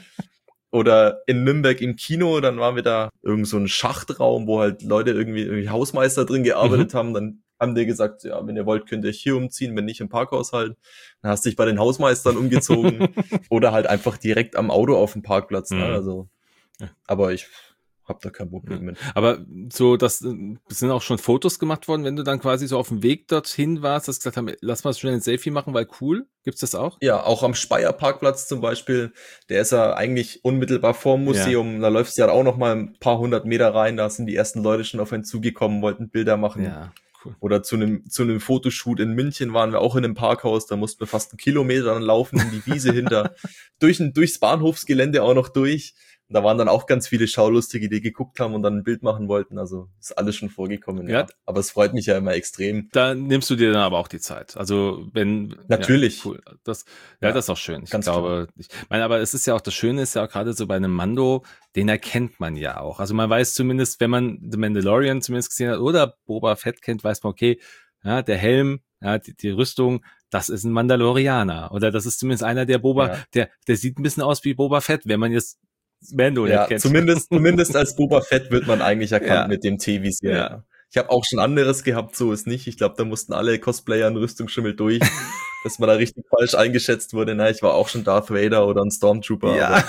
Oder in Nürnberg im Kino, dann waren wir da irgend so ein Schachtraum, wo halt Leute irgendwie Hausmeister drin gearbeitet haben. Dann haben die gesagt, ja, wenn ihr wollt, könnt ihr euch hier umziehen, wenn nicht im Parkhaus halt. Dann hast du dich bei den Hausmeistern umgezogen oder halt einfach direkt am Auto auf dem Parkplatz. Ne? Also, aber ich hab da kein Problem mit. Aber so, das sind auch schon Fotos gemacht worden, wenn du dann quasi so auf dem Weg dorthin warst, dass gesagt haben, lass mal schnell ein Selfie machen, weil cool. Gibt's das auch? Ja, auch am Speyer Parkplatz zum Beispiel. Der ist ja eigentlich unmittelbar vorm Museum. Ja. Da läufst du ja auch noch mal ein paar 100 Meter rein. Da sind die ersten Leute schon auf einen zugekommen, wollten Bilder machen. Ja. Cool. Oder zu einem Fotoshoot in München waren wir auch in einem Parkhaus, da mussten wir fast 1 Kilometer dann laufen in die Wiese hinter, durchs Bahnhofsgelände auch noch durch. Und da waren dann auch ganz viele Schaulustige, die geguckt haben und dann ein Bild machen wollten. Also ist alles schon vorgekommen, ja. Aber es freut mich ja immer extrem. Da nimmst du dir dann aber auch die Zeit. Also wenn natürlich. Ja, cool. Das ist auch schön. Ich glaube, klar. Ich meine, aber es ist ja auch das Schöne, ist ja auch gerade so bei einem Mando, den erkennt man ja auch. Also man weiß zumindest, wenn man The Mandalorian zumindest gesehen hat oder Boba Fett kennt, weiß man, okay, ja, der Helm, ja, die Rüstung, das ist ein Mandalorianer. Oder das ist zumindest einer, der der sieht ein bisschen aus wie Boba Fett, wenn man jetzt Mando kennt. Zumindest als Boba Fett wird man eigentlich erkannt mit dem T-Visier. Ja. Ich habe auch schon anderes gehabt, so ist nicht. Ich glaube, da mussten alle Cosplayer einen Rüstungsschimmel durch, dass man da richtig falsch eingeschätzt wurde. Na, ich war auch schon Darth Vader oder ein Stormtrooper. Ja.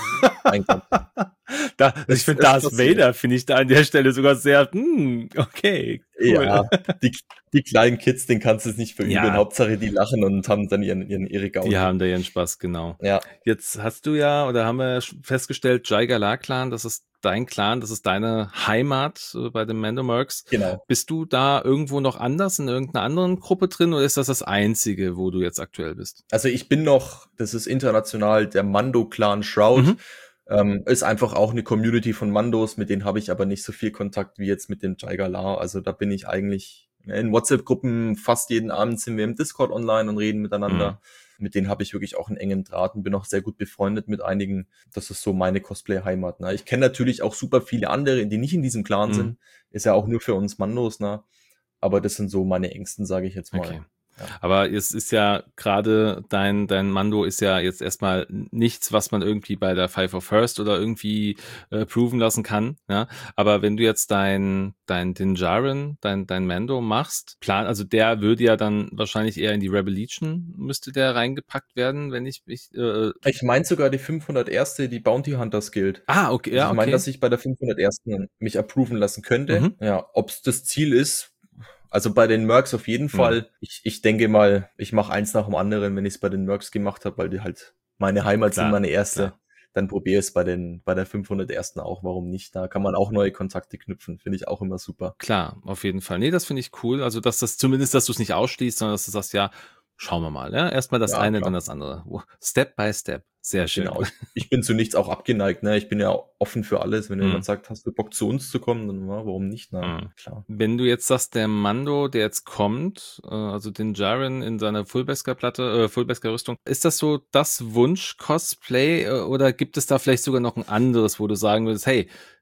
Ich finde Darth Vader, finde ich da an der Stelle sogar sehr, okay, cool. Ja, die kleinen Kids, den kannst du es nicht verübeln. Ja. Hauptsache, die lachen und haben dann ihre Gaudi. Die haben da ihren Spaß, genau. Ja. Jetzt hast du ja, oder haben wir festgestellt, Jai Gala Clan, das ist dein Clan, das ist deine Heimat bei den Mandomercs. Genau. Bist du da irgendwo noch anders in irgendeiner anderen Gruppe drin oder ist das einzige, wo du jetzt aktuell bist? Also ich bin noch, das ist international, der Mando-Clan Shroud. Ist einfach auch eine Community von Mandos, mit denen habe ich aber nicht so viel Kontakt wie jetzt mit dem Jai Gala. Also da bin ich eigentlich in WhatsApp-Gruppen, fast jeden Abend sind wir im Discord online und reden miteinander. Mit denen habe ich wirklich auch einen engen Draht und bin auch sehr gut befreundet mit einigen. Das ist so meine Cosplay-Heimat. Ne? Ich kenne natürlich auch super viele andere, die nicht in diesem Clan sind. Ist ja auch nur für uns Mandos. Ne? Aber das sind so meine Engsten, sage ich jetzt mal. Okay. Ja. Aber es ist ja gerade dein Mando ist ja jetzt erstmal nichts, was man irgendwie bei der Five of First oder irgendwie proven lassen kann. Ja, aber wenn du jetzt dein Din Djarin, dein Mando machst, also der würde ja dann wahrscheinlich eher in die Rebel Legion müsste der reingepackt werden, wenn ich ich meine sogar die 501. die Bounty Hunters Guild. Ah, okay, ja, also ich meine, dass ich bei der 501. mich approven lassen könnte. Ja, ob es das Ziel ist. Also bei den Mercs auf jeden Fall. Ich denke mal, ich mache eins nach dem anderen, wenn ich es bei den Mercs gemacht habe, weil die halt meine Heimat sind, meine erste. Klar. Dann probiere es bei der 501. auch, warum nicht? Da kann man auch neue Kontakte knüpfen, finde ich auch immer super. Klar, auf jeden Fall. Nee, das finde ich cool. Also dass du es nicht ausschließt, sondern dass du sagst, ja, schauen wir mal. Ja? Erstmal das eine, dann das andere. Step by Step. Sehr schön. Genau. Ich bin zu nichts auch abgeneigt. Ne? Ich bin ja offen für alles. Wenn jemand sagt, hast du Bock zu uns zu kommen, dann warum nicht? Na, klar. Wenn du jetzt sagst, der Mando, der jetzt kommt, also den Djarin in seiner Fullbeskar-Rüstung, ist das so das Wunsch-Cosplay oder gibt es da vielleicht sogar noch ein anderes, wo du sagen würdest, hey,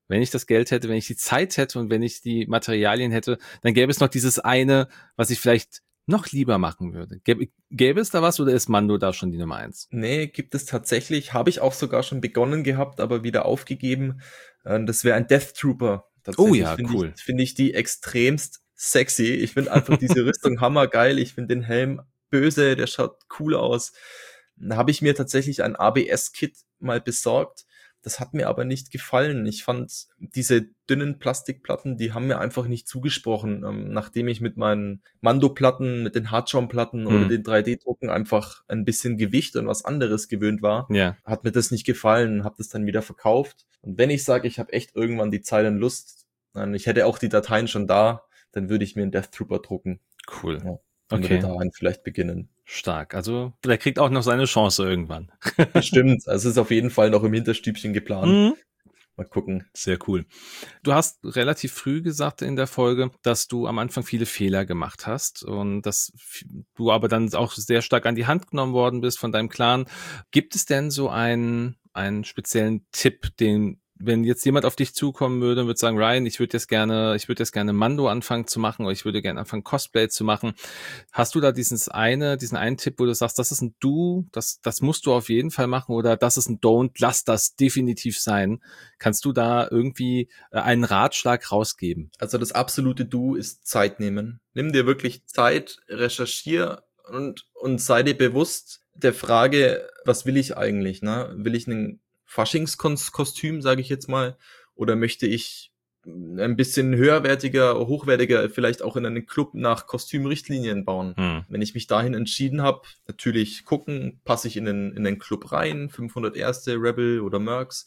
wenn ich das Geld hätte, wenn ich die Zeit hätte und wenn ich die Materialien hätte, dann gäbe es noch dieses eine, was ich vielleicht noch lieber machen würde. Gäbe es da was oder ist Mando da schon die Nummer 1? Nee, gibt es tatsächlich. Habe ich auch sogar schon begonnen gehabt, aber wieder aufgegeben. Das wäre ein Death Trooper. Oh Tatsächlich ja, cool. finde ich die extremst sexy. Ich finde einfach diese Rüstung hammergeil. Ich finde den Helm böse, der schaut cool aus. Da habe ich mir tatsächlich ein ABS-Kit mal besorgt. Das hat mir aber nicht gefallen. Ich fand diese dünnen Plastikplatten, die haben mir einfach nicht zugesprochen. Nachdem ich mit meinen Mando-Platten, mit den Hardschaumplatten oder den 3D-Drucken einfach ein bisschen Gewicht und was anderes gewöhnt war, Ja, hat mir das nicht gefallen, habe das dann wieder verkauft. Und wenn ich sage, ich habe echt irgendwann die Zeit und Lust, ich hätte auch die Dateien schon da, dann würde ich mir einen Death Trooper drucken. cool. Ja, und Okay, würde daran vielleicht beginnen. stark. Also der kriegt auch noch seine Chance irgendwann. Bestimmt. Also es ist auf jeden Fall noch im Hinterstübchen geplant. Mhm. Mal gucken. Sehr cool. Du hast relativ früh gesagt in der Folge, dass du am Anfang viele Fehler gemacht hast und dass du aber dann auch sehr stark an die Hand genommen worden bist von deinem Clan. Gibt es denn so einen speziellen Tipp, den, wenn jetzt jemand auf dich zukommen würde und würde sagen, Ryan, ich würde jetzt gerne Mando anfangen zu machen oder ich würde gerne anfangen Cosplay zu machen. Hast du da diesen einen Tipp, wo du sagst, das ist ein Do, das musst du auf jeden Fall machen oder das ist ein Don't, lass das definitiv sein. Kannst du da irgendwie einen Ratschlag rausgeben? Also das absolute Du ist Zeit nehmen. Nimm dir wirklich Zeit, recherchier und sei dir bewusst der Frage, was will ich eigentlich? Ne? Will ich ein Faschingskostüm, sage ich jetzt mal, oder möchte ich ein bisschen höherwertiger, hochwertiger, vielleicht auch in einen Club nach Kostümrichtlinien bauen? Wenn ich mich dahin entschieden habe, natürlich gucken, passe ich in den Club rein, 500 Erste, Rebel oder Mercs,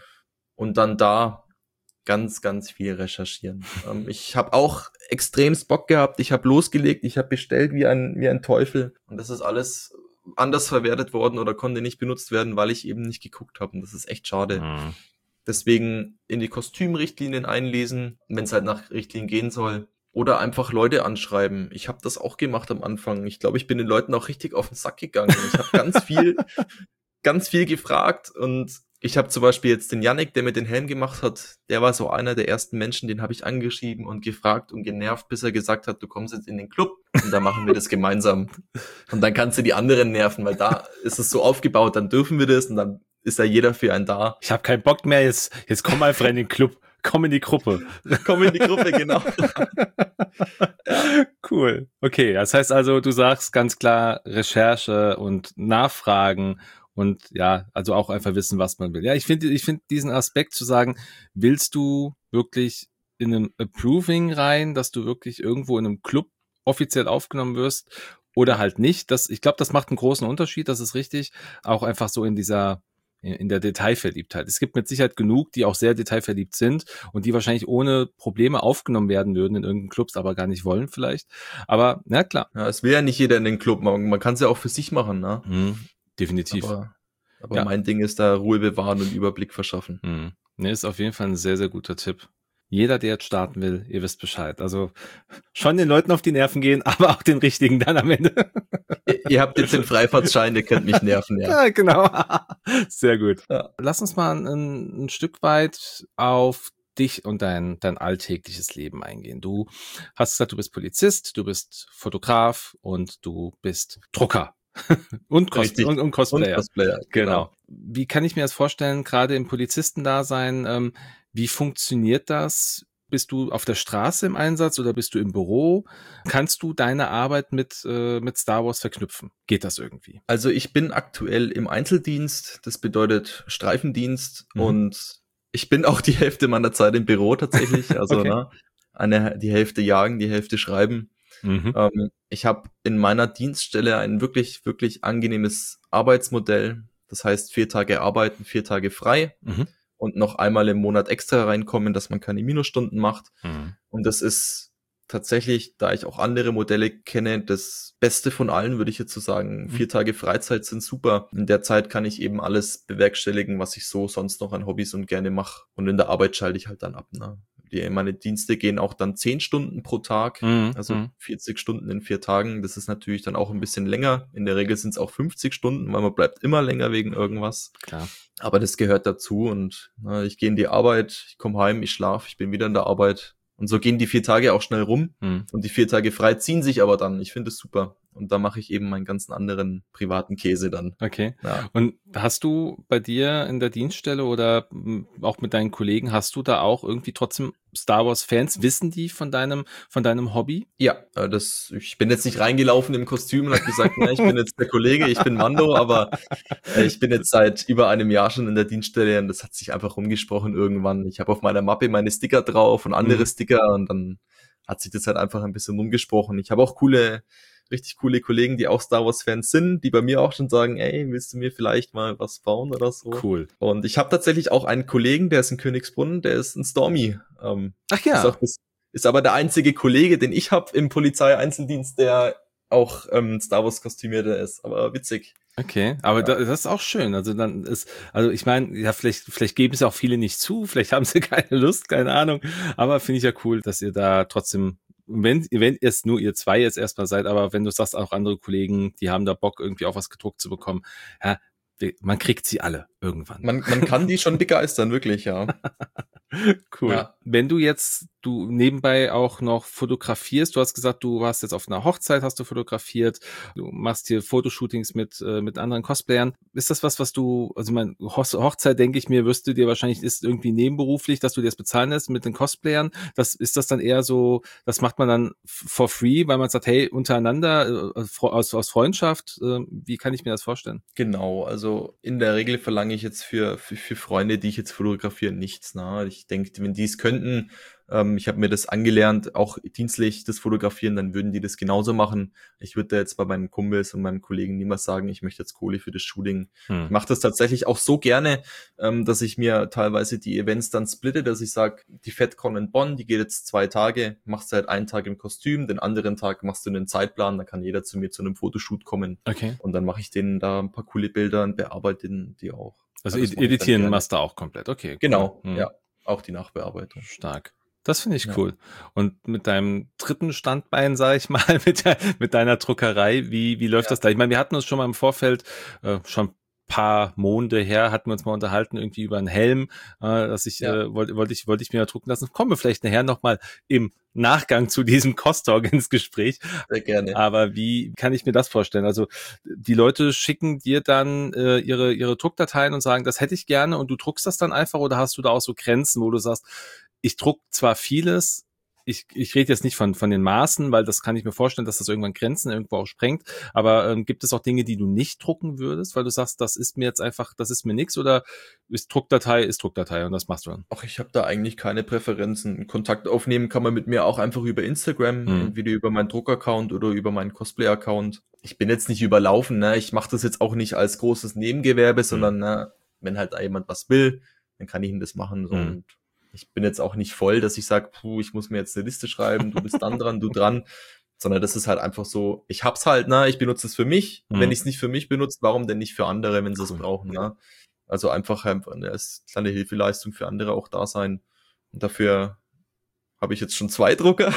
und dann da ganz, ganz viel recherchieren. Ich habe auch extremst Bock gehabt. Ich habe losgelegt, ich habe bestellt wie ein Teufel. Und das ist alles anders verwertet worden oder konnte nicht benutzt werden, weil ich eben nicht geguckt habe. Und das ist echt schade. Deswegen in die Kostümrichtlinien einlesen, wenn es halt nach Richtlinien gehen soll. Oder einfach Leute anschreiben. Ich habe das auch gemacht am Anfang. Ich glaube, ich bin den Leuten auch richtig auf den Sack gegangen. Ich habe ganz viel gefragt und ich habe zum Beispiel jetzt den Yannick, der mir den Helm gemacht hat, der war so einer der ersten Menschen, den habe ich angeschrieben und gefragt und genervt, bis er gesagt hat, du kommst jetzt in den Club und da machen wir das gemeinsam. Und dann kannst du die anderen nerven, weil da ist es so aufgebaut, dann dürfen wir das und dann ist ja jeder für einen da. Ich habe keinen Bock mehr, jetzt komm einfach in den Club, komm in die Gruppe. Komm in die Gruppe, genau. Ja. Cool. Okay, das heißt also, du sagst ganz klar Recherche und Nachfragen und ja, also auch einfach wissen, was man will. Ja, ich finde diesen Aspekt zu sagen, willst du wirklich in einem Approving rein, dass du wirklich irgendwo in einem Club offiziell aufgenommen wirst oder halt nicht? Ich glaube, das macht einen großen Unterschied, das ist richtig. Auch einfach so in der Detailverliebtheit. Es gibt mit Sicherheit genug, die auch sehr detailverliebt sind und die wahrscheinlich ohne Probleme aufgenommen werden würden in irgendeinen Clubs, aber gar nicht wollen vielleicht. Aber, na klar. Ja, es will ja nicht jeder in den Club machen. Man kann es ja auch für sich machen, ne? Definitiv. Aber ja. Mein Ding ist da Ruhe bewahren und Überblick verschaffen. Ne, ist auf jeden Fall ein sehr, sehr guter Tipp. Jeder, der jetzt starten will, ihr wisst Bescheid. Also schon den Leuten auf die Nerven gehen, aber auch den richtigen dann am Ende. Ihr habt jetzt den Freifahrtschein, ihr könnt mich nerven, ja. Ja, genau. Sehr gut. Ja. Lass uns mal ein Stück weit auf dich und dein alltägliches Leben eingehen. Du hast gesagt, du bist Polizist, du bist Fotograf und du bist Drucker. und Cosplayer. Und Cosplayer, genau. Wie kann ich mir das vorstellen, gerade im Polizistendasein, wie funktioniert das? Bist du auf der Straße im Einsatz oder bist du im Büro? Kannst du deine Arbeit mit Star Wars verknüpfen? Geht das irgendwie? Also ich bin aktuell im Einzeldienst, das bedeutet Streifendienst und ich bin auch die Hälfte meiner Zeit im Büro tatsächlich. Also okay. Die Hälfte jagen, die Hälfte schreiben. Ich habe in meiner Dienststelle ein wirklich, wirklich angenehmes Arbeitsmodell. Das heißt 4 Tage arbeiten, 4 Tage frei und noch einmal im Monat extra reinkommen, dass man keine Minusstunden macht. Und das ist tatsächlich, da ich auch andere Modelle kenne, das Beste von allen, würde ich jetzt so sagen. 4 Tage Freizeit sind super. In der Zeit kann ich eben alles bewerkstelligen, was ich so sonst noch an Hobbys und gerne mache. Und in der Arbeit schalte ich halt dann ab. Ne? meine Dienste gehen auch dann 10 Stunden pro Tag, Mhm. also Mhm. 40 Stunden in 4 Tagen. Das ist natürlich dann auch ein bisschen länger. In der Regel sind es auch 50 Stunden, weil man bleibt immer länger wegen irgendwas. Klar. Aber das gehört dazu und ich gehe in die Arbeit, ich komme heim, ich schlafe, ich bin wieder in der Arbeit. Und so gehen die 4 Tage auch schnell rum. Mhm. Und die 4 Tage frei ziehen sich aber dann. Ich finde es super. Und da mache ich eben meinen ganzen anderen privaten Käse dann. Okay. Ja. Und hast du bei dir in der Dienststelle oder auch mit deinen Kollegen, hast du da auch irgendwie trotzdem Star Wars Fans? Wissen die von deinem Hobby? Ja, ich bin jetzt nicht reingelaufen im Kostüm und habe gesagt, na, ich bin jetzt der Kollege, ich bin Mando, aber ich bin jetzt seit über einem Jahr schon in der Dienststelle und das hat sich einfach rumgesprochen irgendwann. Ich habe auf meiner Mappe meine Sticker drauf und andere Sticker und dann hat sich das halt einfach ein bisschen rumgesprochen. Ich habe auch richtig coole Kollegen, die auch Star Wars Fans sind, die bei mir auch schon sagen, ey, willst du mir vielleicht mal was bauen oder so? Cool. Und ich habe tatsächlich auch einen Kollegen, der ist in Königsbrunn, der ist ein Stormy. Ach ja. Ist aber der einzige Kollege, den ich habe im Polizeieinzeldienst, der auch Star Wars Kostümierter ist. Aber witzig. Okay, aber das ist auch schön. Also ich meine, ja, vielleicht geben es auch viele nicht zu, vielleicht haben sie keine Lust, keine Ahnung. Aber finde ich ja cool, dass ihr da trotzdem, wenn es nur ihr zwei jetzt erstmal seid, aber wenn du sagst, auch andere Kollegen, die haben da Bock, irgendwie auch was gedruckt zu bekommen, ja, man kriegt sie alle irgendwann. Man kann die schon begeistern, wirklich, ja. Cool. Ja. Wenn du nebenbei auch noch fotografierst, du hast gesagt, du warst jetzt auf einer Hochzeit, hast du fotografiert, du machst hier Fotoshootings mit anderen Cosplayern. Ist das was du, also mein Hochzeit, denke ich mir, wirst du dir wahrscheinlich, ist irgendwie nebenberuflich, dass du dir das bezahlen lässt mit den Cosplayern. Ist das dann eher so, das macht man dann for free, weil man sagt, hey, untereinander, aus Freundschaft, wie kann ich mir das vorstellen? Genau, also in der Regel verlange ich jetzt für Freunde, die ich jetzt fotografiere, nichts. Ne? Ich denke, wenn die es könnten, ich habe mir das angelernt, auch dienstlich das Fotografieren, dann würden die das genauso machen. Ich würde da jetzt bei meinen Kumpels und meinem Kollegen niemals sagen, ich möchte jetzt Kohle für das Shooting. Ich mache das tatsächlich auch so gerne, dass ich mir teilweise die Events dann splitte, dass ich sage, die FedCon in Bonn, die geht jetzt 2 Tage, machst du halt einen Tag im Kostüm, den anderen Tag machst du einen Zeitplan, dann kann jeder zu mir zu einem Fotoshoot kommen. Okay. Und dann mache ich denen da ein paar coole Bilder und bearbeite die auch. Also Ja, das mache ich dann editieren gerne. machst du auch komplett, okay. Cool. Genau, ja, auch die Nachbearbeitung. Stark. Das finde ich Ja. cool. Und mit deinem dritten Standbein, sage ich mal, mit deiner Druckerei, wie läuft das da? Ich meine, wir hatten uns schon mal im Vorfeld, schon paar Monde her, hatten wir uns mal unterhalten, irgendwie über einen Helm, dass ich, wollte ich mir ja drucken lassen. Kommen wir vielleicht nachher nochmal im Nachgang zu diesem Cost-Talk ins Gespräch. Sehr gerne. Aber wie kann ich mir das vorstellen? Also die Leute schicken dir dann ihre Druckdateien und sagen, das hätte ich gerne und du druckst das dann einfach oder hast du da auch so Grenzen, wo du sagst, ich druck zwar vieles, ich rede jetzt nicht von den Maßen, weil das kann ich mir vorstellen, dass das irgendwann Grenzen irgendwo auch sprengt, aber gibt es auch Dinge, die du nicht drucken würdest, weil du sagst, das ist mir jetzt einfach, das ist mir nichts oder ist Druckdatei und das machst du dann? Ach, ich habe da eigentlich keine Präferenzen. Kontakt aufnehmen kann man mit mir auch einfach über Instagram, entweder über meinen Druck-Account oder über meinen Cosplay-Account. Ich bin jetzt nicht überlaufen, ne? Ich mache das jetzt auch nicht als großes Nebengewerbe, sondern ne, wenn halt jemand was will, dann kann ich ihm das machen. So. Und ich bin jetzt auch nicht voll, dass ich sage, ich muss mir jetzt eine Liste schreiben, du bist dann dran, du dran. Sondern das ist halt einfach so, ich hab's halt, ne? Ich benutze es für mich. Wenn ich es nicht für mich benutze, warum denn nicht für andere, wenn sie es brauchen, ne? Also einfach als kleine Hilfeleistung für andere auch da sein. Und dafür habe ich jetzt schon 2 Drucker.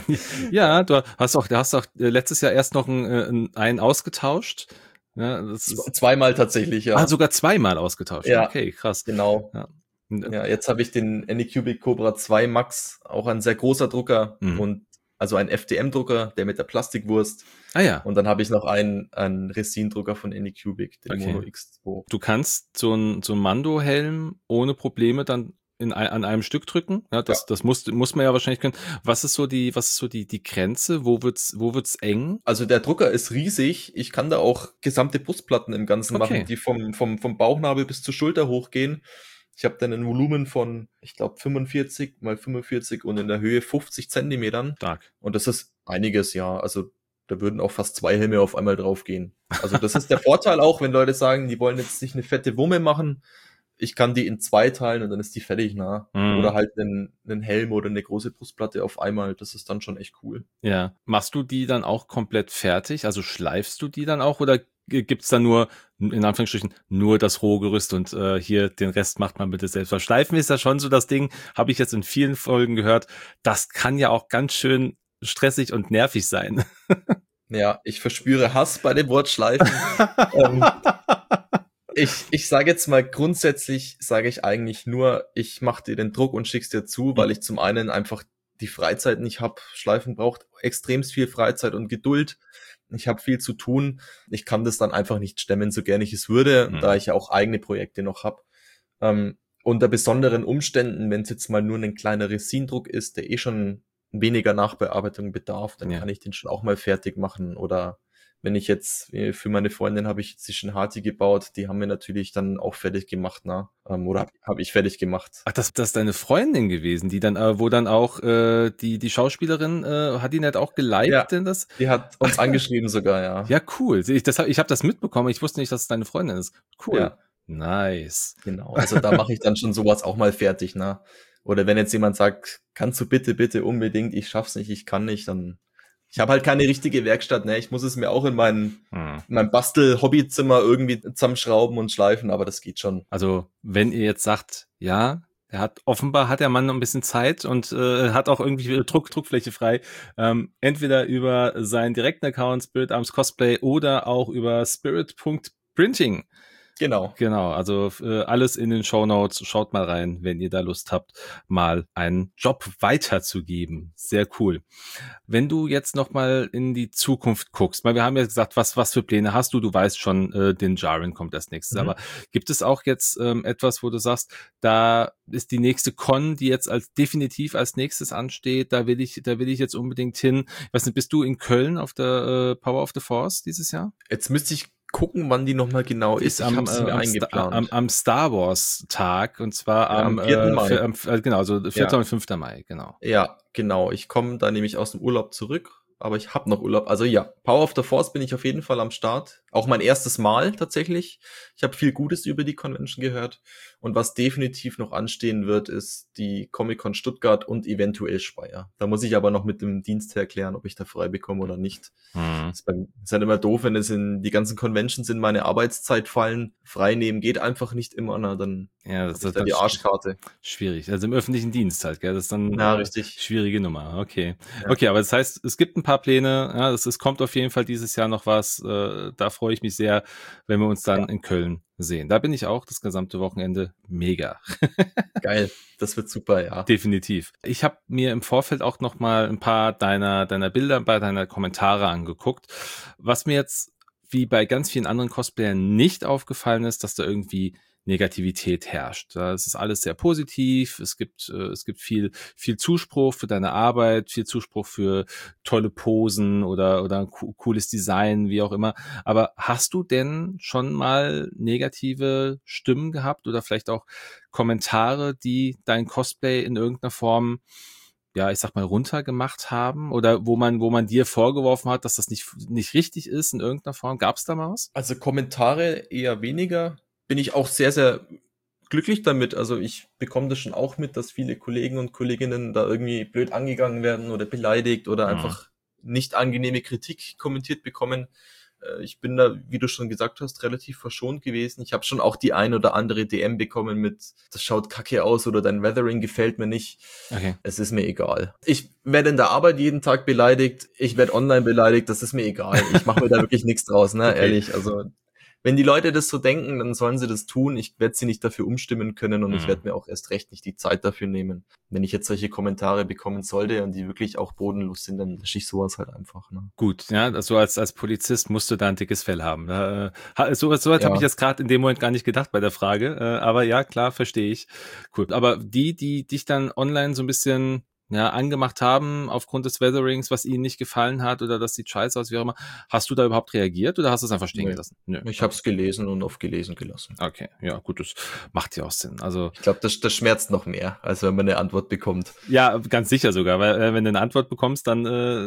Ja, du hast auch letztes Jahr erst noch einen ausgetauscht. Ja, das ist Zweimal tatsächlich, ja. sogar zweimal ausgetauscht. Ja, okay, krass. genau. Ja. Ja, jetzt habe ich den Anycubic Cobra 2 Max, auch ein sehr großer Drucker und also ein FDM-Drucker, der mit der Plastikwurst. Ah ja. Und dann habe ich noch einen Resin-Drucker von Anycubic, den Mono X2. Du kannst so ein Mando-Helm ohne Probleme dann an einem Stück drücken. Ja, das muss man ja wahrscheinlich können. Was ist so die Grenze? Wo wird's eng? Also der Drucker ist riesig. Ich kann da auch gesamte Brustplatten im Ganzen machen, die vom Bauchnabel bis zur Schulter hochgehen. Ich habe dann ein Volumen von, ich glaube, 45 mal 45 und in der Höhe 50 Zentimetern. Stark. Und das ist einiges, ja. Also da würden auch fast 2 Helme auf einmal drauf gehen. Also das ist der Vorteil auch, wenn Leute sagen, die wollen jetzt nicht eine fette Wumme machen. Ich kann die in 2 teilen und dann ist die fertig, ne? Oder halt einen Helm oder eine große Brustplatte auf einmal. Das ist dann schon echt cool. Ja. Machst du die dann auch komplett fertig? Also schleifst du die dann auch oder gibt's da nur, in Anführungsstrichen, nur das Rohgerüst und hier den Rest macht man bitte selbst. Weil Schleifen ist ja schon so das Ding, habe ich jetzt in vielen Folgen gehört, das kann ja auch ganz schön stressig und nervig sein. Ja, ich verspüre Hass bei dem Wort Schleifen. ähm, ich sage jetzt mal, grundsätzlich sage ich eigentlich nur, ich mache dir den Druck und schick's dir zu, weil ich zum einen einfach die Freizeit nicht hab. Schleifen braucht extrem viel Freizeit und Geduld. Ich habe viel zu tun. Ich kann das dann einfach nicht stemmen, so gern ich es würde, da ich ja auch eigene Projekte noch hab. Unter besonderen Umständen, wenn es jetzt mal nur ein kleiner Resindruck ist, der schon weniger Nachbearbeitung bedarf, dann kann ich den schon auch mal fertig machen. Oder wenn ich jetzt, für meine Freundin habe ich jetzt die Shinhati gebaut, die haben wir natürlich dann auch fertig gemacht, ne? Oder habe ich fertig gemacht. Ach, das ist deine Freundin gewesen, die dann, wo dann auch die Schauspielerin, hat die nicht auch geliked Ja, denn das? die hat uns angeschrieben sogar, ja. Ja, cool. Ich habe das mitbekommen, ich wusste nicht, dass es deine Freundin ist. Cool. Ja, Nice. genau. Also da mache ich dann schon sowas auch mal fertig, ne? Oder wenn jetzt jemand sagt, kannst du bitte unbedingt, ich schaff's nicht, ich kann nicht, dann ich habe halt keine richtige Werkstatt, ne? Ich muss es mir auch in meinem Bastel-Hobbyzimmer irgendwie zusammenschrauben und schleifen, aber das geht schon. Also, wenn ihr jetzt sagt, ja, offenbar hat der Mann noch ein bisschen Zeit und hat auch irgendwie Druckfläche frei. Entweder über seinen direkten Account Spirit Arms Cosplay oder auch über spirit.printing. Genau. Genau, also alles in den Shownotes. Schaut mal rein, wenn ihr da Lust habt, mal einen Job weiterzugeben. Sehr cool. Wenn du jetzt noch mal in die Zukunft guckst, weil wir haben ja gesagt, was für Pläne hast du? Du weißt schon, den Jaren kommt als nächstes. Aber gibt es auch jetzt etwas, wo du sagst, da ist die nächste Con, die jetzt definitiv als nächstes ansteht, da will ich jetzt unbedingt hin. Ich weiß nicht, bist du in Köln auf der Power of the Force dieses Jahr? Jetzt müsste ich gucken, wann die nochmal genau ist. Ich habe sie mir eingeplant. Am Star Wars Tag, und zwar am 4. Mai. Genau, also 4. und 5. Mai, genau. Ja, genau. Ich komme da nämlich aus dem Urlaub zurück, aber ich habe noch Urlaub. Also ja, Power of the Force bin ich auf jeden Fall am Start. Auch mein erstes Mal tatsächlich. Ich habe viel Gutes über die Convention gehört. Und was definitiv noch anstehen wird, ist die Comic-Con Stuttgart und eventuell Speyer. Da muss ich aber noch mit dem Dienst erklären, ob ich da frei bekomme oder nicht. Ist halt immer doof, wenn es in die ganzen Conventions in meine Arbeitszeit fallen. Frei nehmen geht einfach nicht immer, na, dann das ist da die Arschkarte. Schwierig. Also im öffentlichen Dienst halt, gell? Das ist dann richtig. Schwierige Nummer. Okay. Ja. Okay, aber das heißt, es gibt ein paar Pläne. Ja, es kommt auf jeden Fall dieses Jahr noch was. Da freue ich mich sehr, wenn wir uns dann in Köln sehen. Da bin ich auch das gesamte Wochenende mega. Geil, das wird super, ja. Definitiv. Ich habe mir im Vorfeld auch noch mal ein paar deiner Bilder, ein paar deiner Kommentare angeguckt. Was mir jetzt wie bei ganz vielen anderen Cosplayern nicht aufgefallen ist, dass da irgendwie Negativität herrscht. Es ist alles sehr positiv. Es gibt viel Zuspruch für deine Arbeit, viel Zuspruch für tolle Posen oder ein cooles Design, wie auch immer. Aber hast du denn schon mal negative Stimmen gehabt oder vielleicht auch Kommentare, die dein Cosplay in irgendeiner Form, ja, ich sag mal, runtergemacht haben oder wo man dir vorgeworfen hat, dass das nicht richtig ist in irgendeiner Form? Gab es da mal was? Also Kommentare eher weniger. Bin ich auch sehr, sehr glücklich damit. Also ich bekomme das schon auch mit, dass viele Kollegen und Kolleginnen da irgendwie blöd angegangen werden oder beleidigt oder einfach nicht angenehme Kritik kommentiert bekommen. Ich bin da, wie du schon gesagt hast, relativ verschont gewesen. Ich habe schon auch die ein oder andere DM bekommen mit, das schaut kacke aus oder dein Weathering gefällt mir nicht. Okay. Es ist mir egal. Ich werde in der Arbeit jeden Tag beleidigt, ich werde online beleidigt, das ist mir egal. Ich mache mir da wirklich nichts draus, ne, ehrlich. Also wenn die Leute das so denken, dann sollen sie das tun. Ich werde sie nicht dafür umstimmen können und ich werde mir auch erst recht nicht die Zeit dafür nehmen. Wenn ich jetzt solche Kommentare bekommen sollte und die wirklich auch bodenlos sind, dann lösche ich sowas halt einfach. Ne? Gut, ja, also als Polizist musst du da ein dickes Fell haben. So habe ich jetzt gerade in dem Moment gar nicht gedacht bei der Frage. Aber ja, klar, verstehe ich. Cool. Aber die dich dann online so ein bisschen angemacht haben aufgrund des Weatherings, was ihnen nicht gefallen hat oder das sieht scheiße aus, wie auch immer. Hast du da überhaupt reagiert oder hast du es einfach stehen gelassen? Nö. Ich habe es gelesen und auf gelesen gelassen. Okay, ja gut, das macht ja auch Sinn. Also ich glaube, das schmerzt noch mehr, als wenn man eine Antwort bekommt. Ja, ganz sicher sogar, weil wenn du eine Antwort bekommst, dann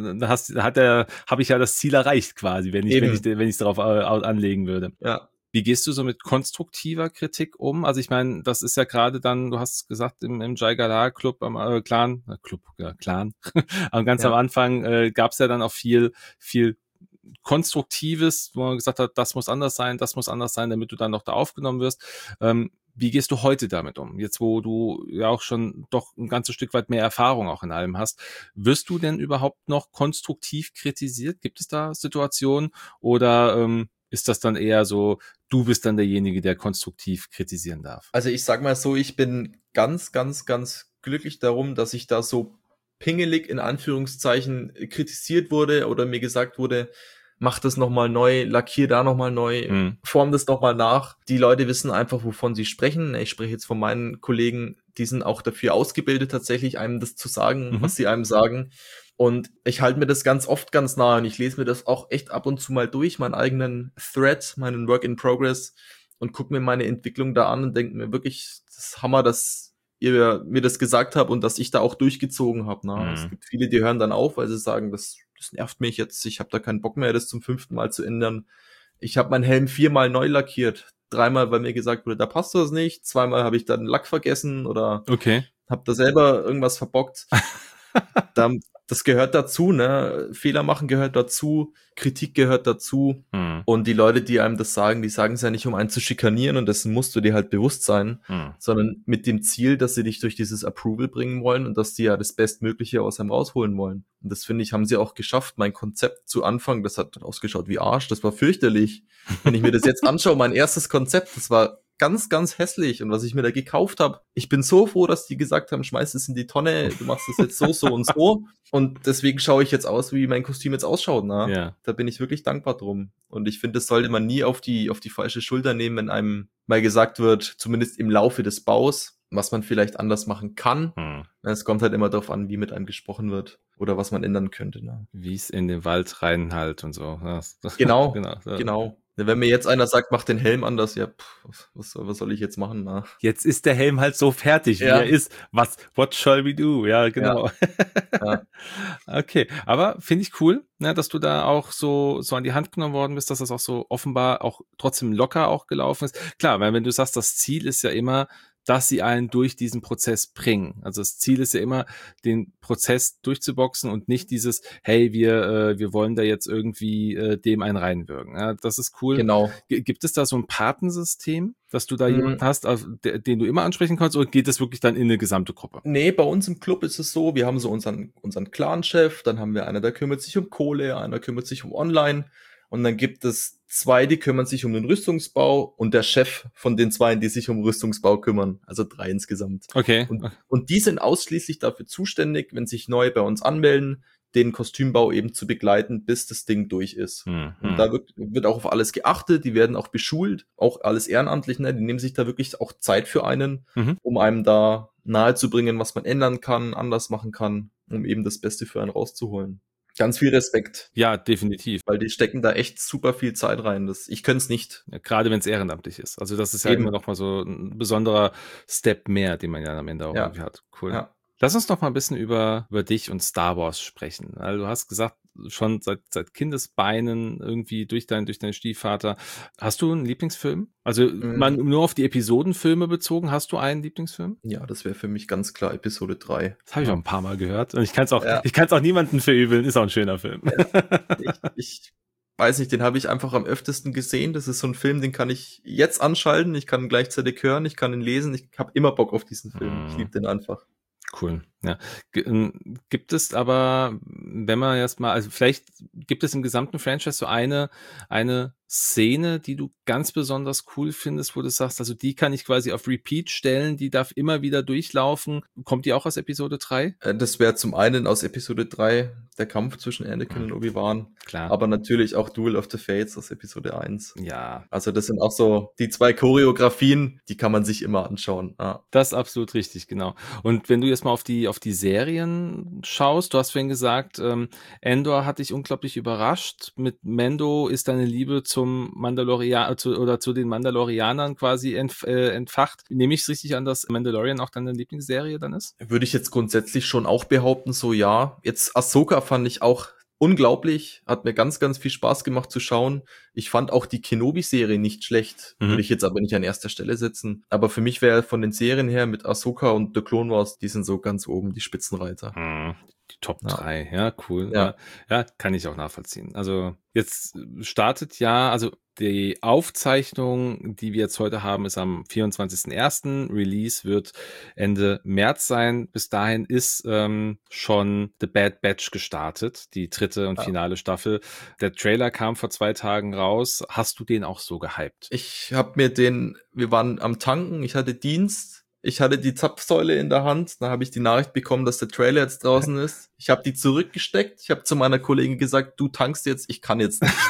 habe ich ja das Ziel erreicht quasi, wenn ich darauf anlegen würde. Ja. Wie gehst du so mit konstruktiver Kritik um? Also ich meine, das ist ja gerade dann, du hast gesagt, im Jai Galar Club, Clan, am Anfang gab es ja dann auch viel Konstruktives, wo man gesagt hat, das muss anders sein, damit du dann noch da aufgenommen wirst. Wie gehst du heute damit um? Jetzt, wo du ja auch schon doch ein ganzes Stück weit mehr Erfahrung auch in allem hast, wirst du denn überhaupt noch konstruktiv kritisiert? Gibt es da Situationen oder ist das dann eher so, du bist dann derjenige, der konstruktiv kritisieren darf? Also ich sag mal so, ich bin ganz, ganz, ganz glücklich darum, dass ich da so pingelig in Anführungszeichen kritisiert wurde oder mir gesagt wurde, mach das nochmal neu, lackier da nochmal neu, form das nochmal nach. Die Leute wissen einfach, wovon sie sprechen. Ich spreche jetzt von meinen Kollegen, die sind auch dafür ausgebildet, tatsächlich einem das zu sagen, was sie einem sagen. Und ich halte mir das ganz oft ganz nahe und ich lese mir das auch echt ab und zu mal durch, meinen eigenen Thread, meinen Work in Progress und gucke mir meine Entwicklung da an und denke mir wirklich, das ist Hammer, dass ihr mir das gesagt habt und dass ich da auch durchgezogen habe. Ne? Es gibt viele, die hören dann auf, weil sie sagen, das nervt mich jetzt, ich habe da keinen Bock mehr, das zum 5. Mal zu ändern. Ich habe meinen Helm 4-mal neu lackiert. 3-mal, weil mir gesagt wurde, da passt das nicht. 2-mal habe ich dann Lack vergessen oder habe da selber irgendwas verbockt. Das gehört dazu, ne? Fehler machen gehört dazu, Kritik gehört dazu. Und die Leute, die einem das sagen, die sagen es ja nicht, um einen zu schikanieren und dessen musst du dir halt bewusst sein, sondern mit dem Ziel, dass sie dich durch dieses Approval bringen wollen und dass die ja das Bestmögliche aus einem rausholen wollen. Und das, finde ich, haben sie auch geschafft. Mein Konzept zu Anfang, das hat ausgeschaut wie Arsch, das war fürchterlich. Wenn ich mir das jetzt anschaue, mein erstes Konzept, das war ganz, ganz hässlich. Und was ich mir da gekauft habe, ich bin so froh, dass die gesagt haben, schmeiß es in die Tonne, du machst es jetzt so, so und so. Und deswegen schaue ich jetzt aus, wie mein Kostüm jetzt ausschaut. Ne? Ja. Da bin ich wirklich dankbar drum. Und ich finde, das sollte man nie auf die falsche Schulter nehmen, wenn einem mal gesagt wird, zumindest im Laufe des Baus, was man vielleicht anders machen kann. Es kommt halt immer darauf an, wie mit einem gesprochen wird oder was man ändern könnte. Ne? Wie es in den Wald rein halt und so. Genau, genau. genau. Wenn mir jetzt einer sagt, mach den Helm anders, ja, was soll ich jetzt machen? Na? Jetzt ist der Helm halt so fertig, wie er ist. What shall we do? Ja, genau. Ja. Okay, aber finde ich cool, ne, dass du da auch so an die Hand genommen worden bist, dass das auch so offenbar auch trotzdem locker auch gelaufen ist. Klar, weil wenn du sagst, das Ziel ist ja immer, dass sie einen durch diesen Prozess bringen. Also das Ziel ist ja immer, den Prozess durchzuboxen und nicht dieses, hey, wir wollen da jetzt irgendwie dem einen reinwirken. Ja, das ist cool. Genau. Gibt es da so ein Patensystem, dass du da jemanden hast, den du immer ansprechen kannst, oder geht es wirklich dann in eine gesamte Gruppe? Nee, bei uns im Club ist es so, wir haben so unseren Clan-Chef, dann haben wir einer, der kümmert sich um Kohle, einer kümmert sich um Online und dann gibt es 2, die kümmern sich um den Rüstungsbau und der Chef von den 2, die sich um Rüstungsbau kümmern, also 3 insgesamt. Okay. Und die sind ausschließlich dafür zuständig, wenn sich neu bei uns anmelden, den Kostümbau eben zu begleiten, bis das Ding durch ist. Und da wird auch auf alles geachtet, die werden auch beschult, auch alles ehrenamtlich, ne? Die nehmen sich da wirklich auch Zeit für einen, um einem da nahezubringen, was man ändern kann, anders machen kann, um eben das Beste für einen rauszuholen. Ganz viel Respekt. Ja, definitiv. Weil die stecken da echt super viel Zeit rein. Ich könnte es nicht. Ja, gerade wenn es ehrenamtlich ist. Also das ist ja immer noch mal so ein besonderer Step mehr, den man ja am Ende auch irgendwie hat. Cool. Ja. Lass uns noch mal ein bisschen über dich und Star Wars sprechen. Also du hast gesagt, schon seit Kindesbeinen irgendwie durch deinen Stiefvater. Hast du einen Lieblingsfilm? Also nur auf die Episodenfilme bezogen, hast du einen Lieblingsfilm? Ja, das wäre für mich ganz klar Episode 3. Das habe ich auch ein paar Mal gehört. Und ich kann es auch niemandem verübeln. Ist auch ein schöner Film. Ich weiß nicht, den habe ich einfach am öftesten gesehen. Das ist so ein Film, den kann ich jetzt anschalten. Ich kann ihn gleichzeitig hören, ich kann ihn lesen. Ich habe immer Bock auf diesen Film. Ich liebe den einfach. Cool, ja. Gibt es aber, wenn man jetzt mal, also vielleicht gibt es im gesamten Franchise so eine Szene, die du ganz besonders cool findest, wo du sagst, also die kann ich quasi auf Repeat stellen, die darf immer wieder durchlaufen. Kommt die auch aus Episode 3? Das wäre zum einen aus Episode 3 der Kampf zwischen Anakin und Obi-Wan. Klar. Aber natürlich auch Duel of the Fates aus Episode 1. Ja. Also das sind auch so die 2 Choreografien, die kann man sich immer anschauen. Ja. Das ist absolut richtig, genau. Und wenn du jetzt mal auf die Serien schaust, du hast vorhin gesagt, Andor hat dich unglaublich überrascht. Mit Mando ist deine Liebe zum Mandalorian zu den Mandalorianern quasi entfacht. Nehme ich es richtig an, dass Mandalorian auch deine Lieblingsserie dann ist? Würde ich jetzt grundsätzlich schon auch behaupten, so ja. Jetzt Ahsoka fand ich auch unglaublich, hat mir ganz, ganz viel Spaß gemacht zu schauen. Ich fand auch die Kenobi-Serie nicht schlecht, würde ich jetzt aber nicht an erster Stelle setzen. Aber für mich wäre von den Serien her mit Ahsoka und The Clone Wars, die sind so ganz oben, die Spitzenreiter. Die Top Ja. 3, ja, cool. Ja. Ja, kann ich auch nachvollziehen. Also jetzt startet ja, also die Aufzeichnung, die wir jetzt heute haben, ist am 24.01. Release wird Ende März sein. Bis dahin ist schon The Bad Batch gestartet, die dritte und finale Staffel. Der Trailer kam vor 2 Tagen raus. Hast du den auch so gehypt? Wir waren am Tanken, ich hatte Dienst, ich hatte die Zapfsäule in der Hand, dann habe ich die Nachricht bekommen, dass der Trailer jetzt draußen ist. Ich habe die zurückgesteckt, ich habe zu meiner Kollegin gesagt, du tankst jetzt, ich kann jetzt nicht.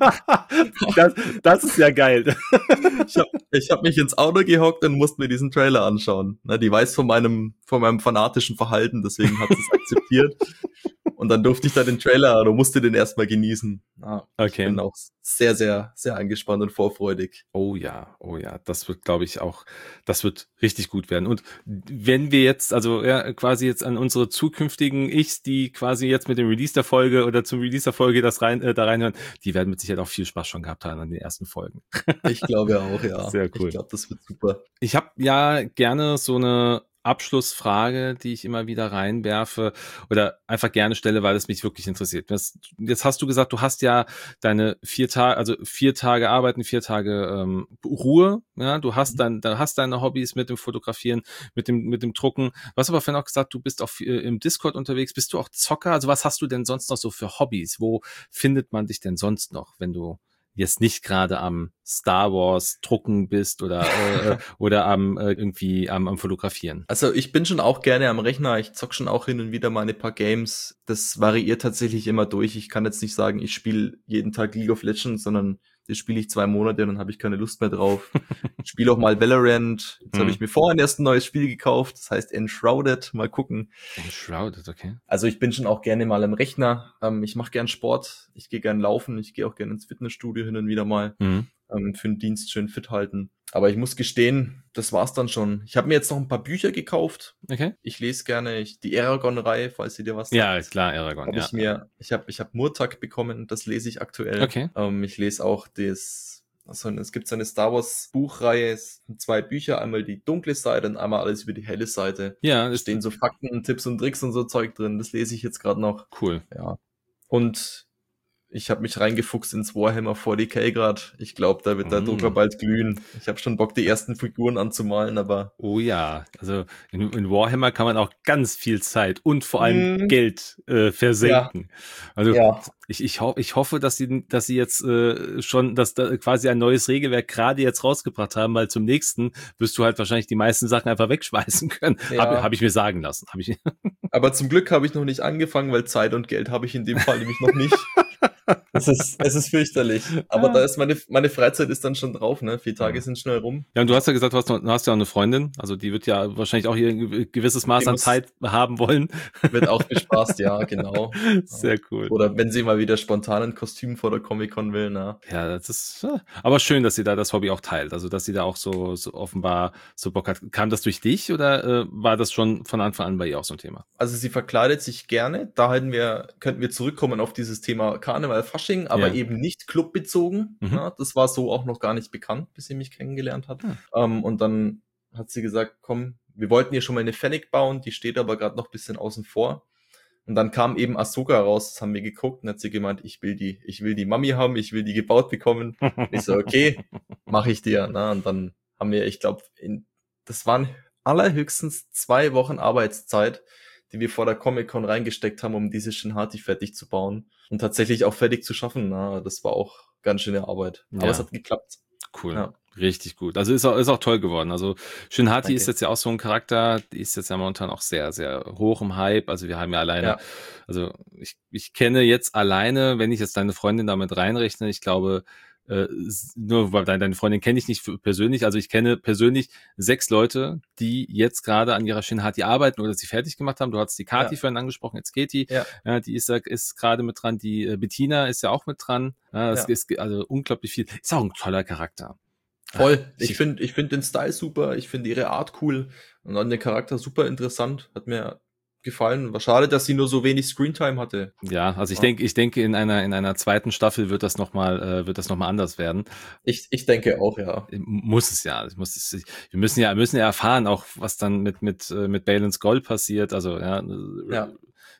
das ist ja geil. Ich hab mich ins Auto gehockt und musste mir diesen Trailer anschauen. Die weiß von meinem fanatischen Verhalten, deswegen hat sie es akzeptiert. Und dann durfte ich da den Trailer oder musste den erstmal genießen. Ich bin auch sehr, sehr, sehr angespannt und vorfreudig. Oh ja, das wird, glaube ich, auch, das wird richtig gut werden. Und wenn wir jetzt, also ja, quasi jetzt an unsere zukünftigen Ichs, die quasi jetzt mit dem Release der Folge oder zum Release der Folge da reinhören, die werden mit Sicherheit auch viel Spaß schon gehabt haben an den ersten Folgen. Ich glaube auch, ja. Sehr cool. Ich glaube, das wird super. Ich habe ja gerne so eine Abschlussfrage, die ich immer wieder reinwerfe oder einfach gerne stelle, weil es mich wirklich interessiert. Jetzt hast du gesagt, du hast ja deine 4 Tage, also 4 Tage arbeiten, 4 Tage Ruhe. Ja, du hast deine Hobbys mit dem Fotografieren, mit dem Drucken. Du hast aber vorhin auch gesagt, du bist auch im Discord unterwegs. Bist du auch Zocker? Also was hast du denn sonst noch so für Hobbys? Wo findet man dich denn sonst noch, wenn du jetzt nicht gerade am Star Wars drucken bist oder irgendwie am Fotografieren? Also ich bin schon auch gerne am Rechner, ich zock schon auch hin und wieder mal ein paar Games. Das variiert tatsächlich immer durch. Ich kann jetzt nicht sagen, ich spiele jeden Tag League of Legends, sondern das spiele ich 2 Monate und dann habe ich keine Lust mehr drauf. Ich spiele auch mal Valorant. Jetzt habe ich mir vorhin erst ein neues Spiel gekauft, das heißt Enshrouded. Mal gucken. Enshrouded, okay. Also ich bin schon auch gerne mal am Rechner. Ich mache gern Sport, ich gehe gern laufen, ich gehe auch gerne ins Fitnessstudio hin und wieder mal. Für den Dienst schön fit halten. Aber ich muss gestehen, das war's dann schon. Ich habe mir jetzt noch ein paar Bücher gekauft. Okay. Ich lese gerne die Aragon-Reihe, falls sie dir was sagt. Ja, ist klar, Aragon. Ich hab Murtag bekommen, das lese ich aktuell. Okay. Ich lese auch es gibt so eine Star Wars Buchreihe, es sind 2 Bücher, einmal die dunkle Seite und einmal alles über die helle Seite. Ja, da stehen so Fakten, Tipps und Tricks und so Zeug drin. Das lese ich jetzt gerade noch. Cool. Ja. Und ich habe mich reingefuchst ins Warhammer 40k gerade. Ich glaube, da wird der Drucker bald glühen. Ich habe schon Bock, die ersten Figuren anzumalen, aber... Oh ja, also in Warhammer kann man auch ganz viel Zeit und vor allem Geld versenken. Ja. Also ich hoffe, dass sie jetzt schon dass da quasi ein neues Regelwerk gerade jetzt rausgebracht haben, weil zum nächsten wirst du halt wahrscheinlich die meisten Sachen einfach wegschmeißen können. Ja. Hab ich mir sagen lassen. Aber zum Glück habe ich noch nicht angefangen, weil Zeit und Geld habe ich in dem Fall nämlich noch nicht. Es ist fürchterlich. Aber da ist meine Freizeit ist dann schon drauf, ne? 4 Tage sind schnell rum. Ja, und du hast ja gesagt, du hast ja auch eine Freundin. Also die wird ja wahrscheinlich auch hier ein gewisses Maß an Zeit haben wollen. Wird auch bespaßt, ja, genau. Sehr cool. Oder wenn sie mal wieder spontan ein Kostüm vor der Comic-Con will, ne? Ja, das ist aber schön, dass sie da das Hobby auch teilt. Also, dass sie da auch so offenbar so Bock hat. Kam das durch dich oder war das schon von Anfang an bei ihr auch so ein Thema? Also sie verkleidet sich gerne. Da könnten wir zurückkommen auf dieses Thema Karneval, Fasching, aber eben nicht clubbezogen. Ja, das war so auch noch gar nicht bekannt, bis sie mich kennengelernt hat. Und dann hat sie gesagt, komm, wir wollten ihr schon mal eine Fennec bauen, die steht aber gerade noch ein bisschen außen vor. Und dann kam eben Ahsoka raus, das haben wir geguckt und hat sie gemeint, ich will die Mami haben, ich will die gebaut bekommen. Ich so, okay, mache ich dir. Na, und dann haben wir, ich glaube, das waren allerhöchstens 2 Wochen Arbeitszeit, die wir vor der Comic-Con reingesteckt haben, um diese Shin-Hati fertig zu bauen und tatsächlich auch fertig zu schaffen. Na, das war auch ganz schöne Arbeit. Aber es hat geklappt. Cool. Ja. Richtig gut. Also ist auch toll geworden. Also Shin-Hati ist jetzt ja auch so ein Charakter, die ist jetzt ja momentan auch sehr, sehr hoch im Hype. Also wir haben ja alleine, also ich kenne jetzt alleine, wenn ich jetzt deine Freundin damit reinrechne, ich glaube, nur weil deine Freundin kenne ich nicht persönlich, also ich kenne persönlich 6 Leute, die jetzt gerade an ihrer Shin-Hati arbeiten oder sie fertig gemacht haben. Du hast die Kati vorhin angesprochen, jetzt Katie, die ist gerade mit dran, die Bettina ist ja auch mit dran. Das ist also unglaublich viel. Ist auch ein toller Charakter. Voll. Ich finde den Style super, ich finde ihre Art cool und dann der Charakter super interessant, hat mir gefallen. War schade, dass sie nur so wenig Screentime hatte. Ja, also ich denke in einer zweiten Staffel wird das noch mal anders werden. Ich denke auch, ja. Muss es ja. Wir müssen ja erfahren, auch was dann mit Baylan Skoll passiert. Also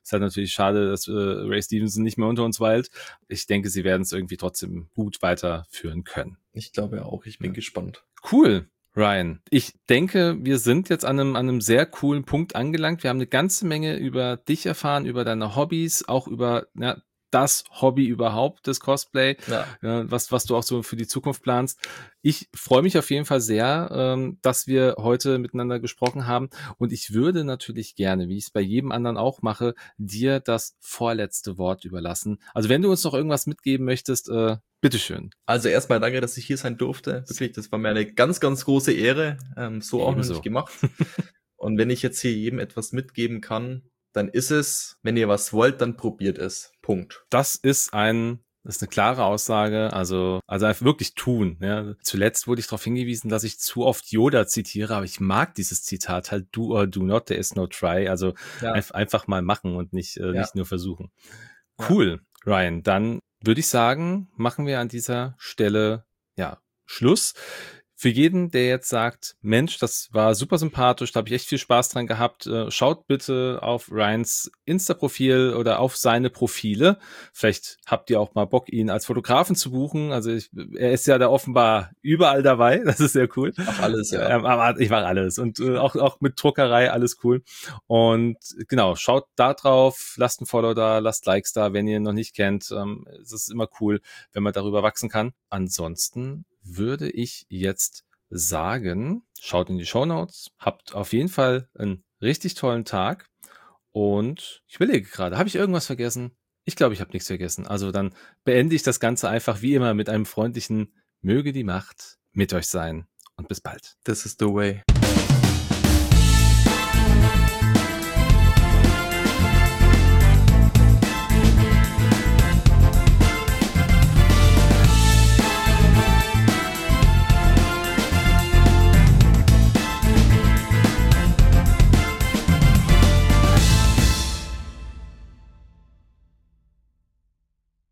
Ist halt natürlich schade, dass Ray Stevenson nicht mehr unter uns weilt. Ich denke, sie werden es irgendwie trotzdem gut weiterführen können. Ich glaube auch, ich bin gespannt. Cool. Ryan, ich denke, wir sind jetzt an einem sehr coolen Punkt angelangt. Wir haben eine ganze Menge über dich erfahren, über deine Hobbys, auch über das Hobby überhaupt, das Cosplay, was du auch so für die Zukunft planst. Ich freue mich auf jeden Fall sehr, dass wir heute miteinander gesprochen haben und ich würde natürlich gerne, wie ich es bei jedem anderen auch mache, dir das vorletzte Wort überlassen. Also wenn du uns noch irgendwas mitgeben möchtest, bitteschön. Also erstmal danke, dass ich hier sein durfte. Wirklich, das war mir eine ganz, ganz große Ehre. So auch noch nicht gemacht. Und wenn ich jetzt hier jedem etwas mitgeben kann, dann ist es, wenn ihr was wollt, dann probiert es. Punkt. Das ist eine klare Aussage, also einfach wirklich tun. Ja. Zuletzt wurde ich darauf hingewiesen, dass ich zu oft Yoda zitiere, aber ich mag dieses Zitat halt, do or do not, there is no try. Also einfach mal machen und nicht nur versuchen. Cool, Ryan. Dann würde ich sagen, machen wir an dieser Stelle Schluss. Für jeden, der jetzt sagt, Mensch, das war super sympathisch, da habe ich echt viel Spaß dran gehabt, schaut bitte auf Ryans Insta-Profil oder auf seine Profile. Vielleicht habt ihr auch mal Bock, ihn als Fotografen zu buchen. Also er ist ja da offenbar überall dabei. Das ist sehr cool. Ich mache alles, ich mache alles. Und auch mit Druckerei, alles cool. Und genau, schaut da drauf, lasst ein Follow da, lasst Likes da, wenn ihr ihn noch nicht kennt. Es ist immer cool, wenn man darüber wachsen kann. Ansonsten würde ich jetzt sagen, schaut in die Shownotes, habt auf jeden Fall einen richtig tollen Tag und ich überlege gerade, habe ich irgendwas vergessen? Ich glaube, ich habe nichts vergessen. Also dann beende ich das Ganze einfach wie immer mit einem freundlichen Möge die Macht mit euch sein und bis bald. This is the way.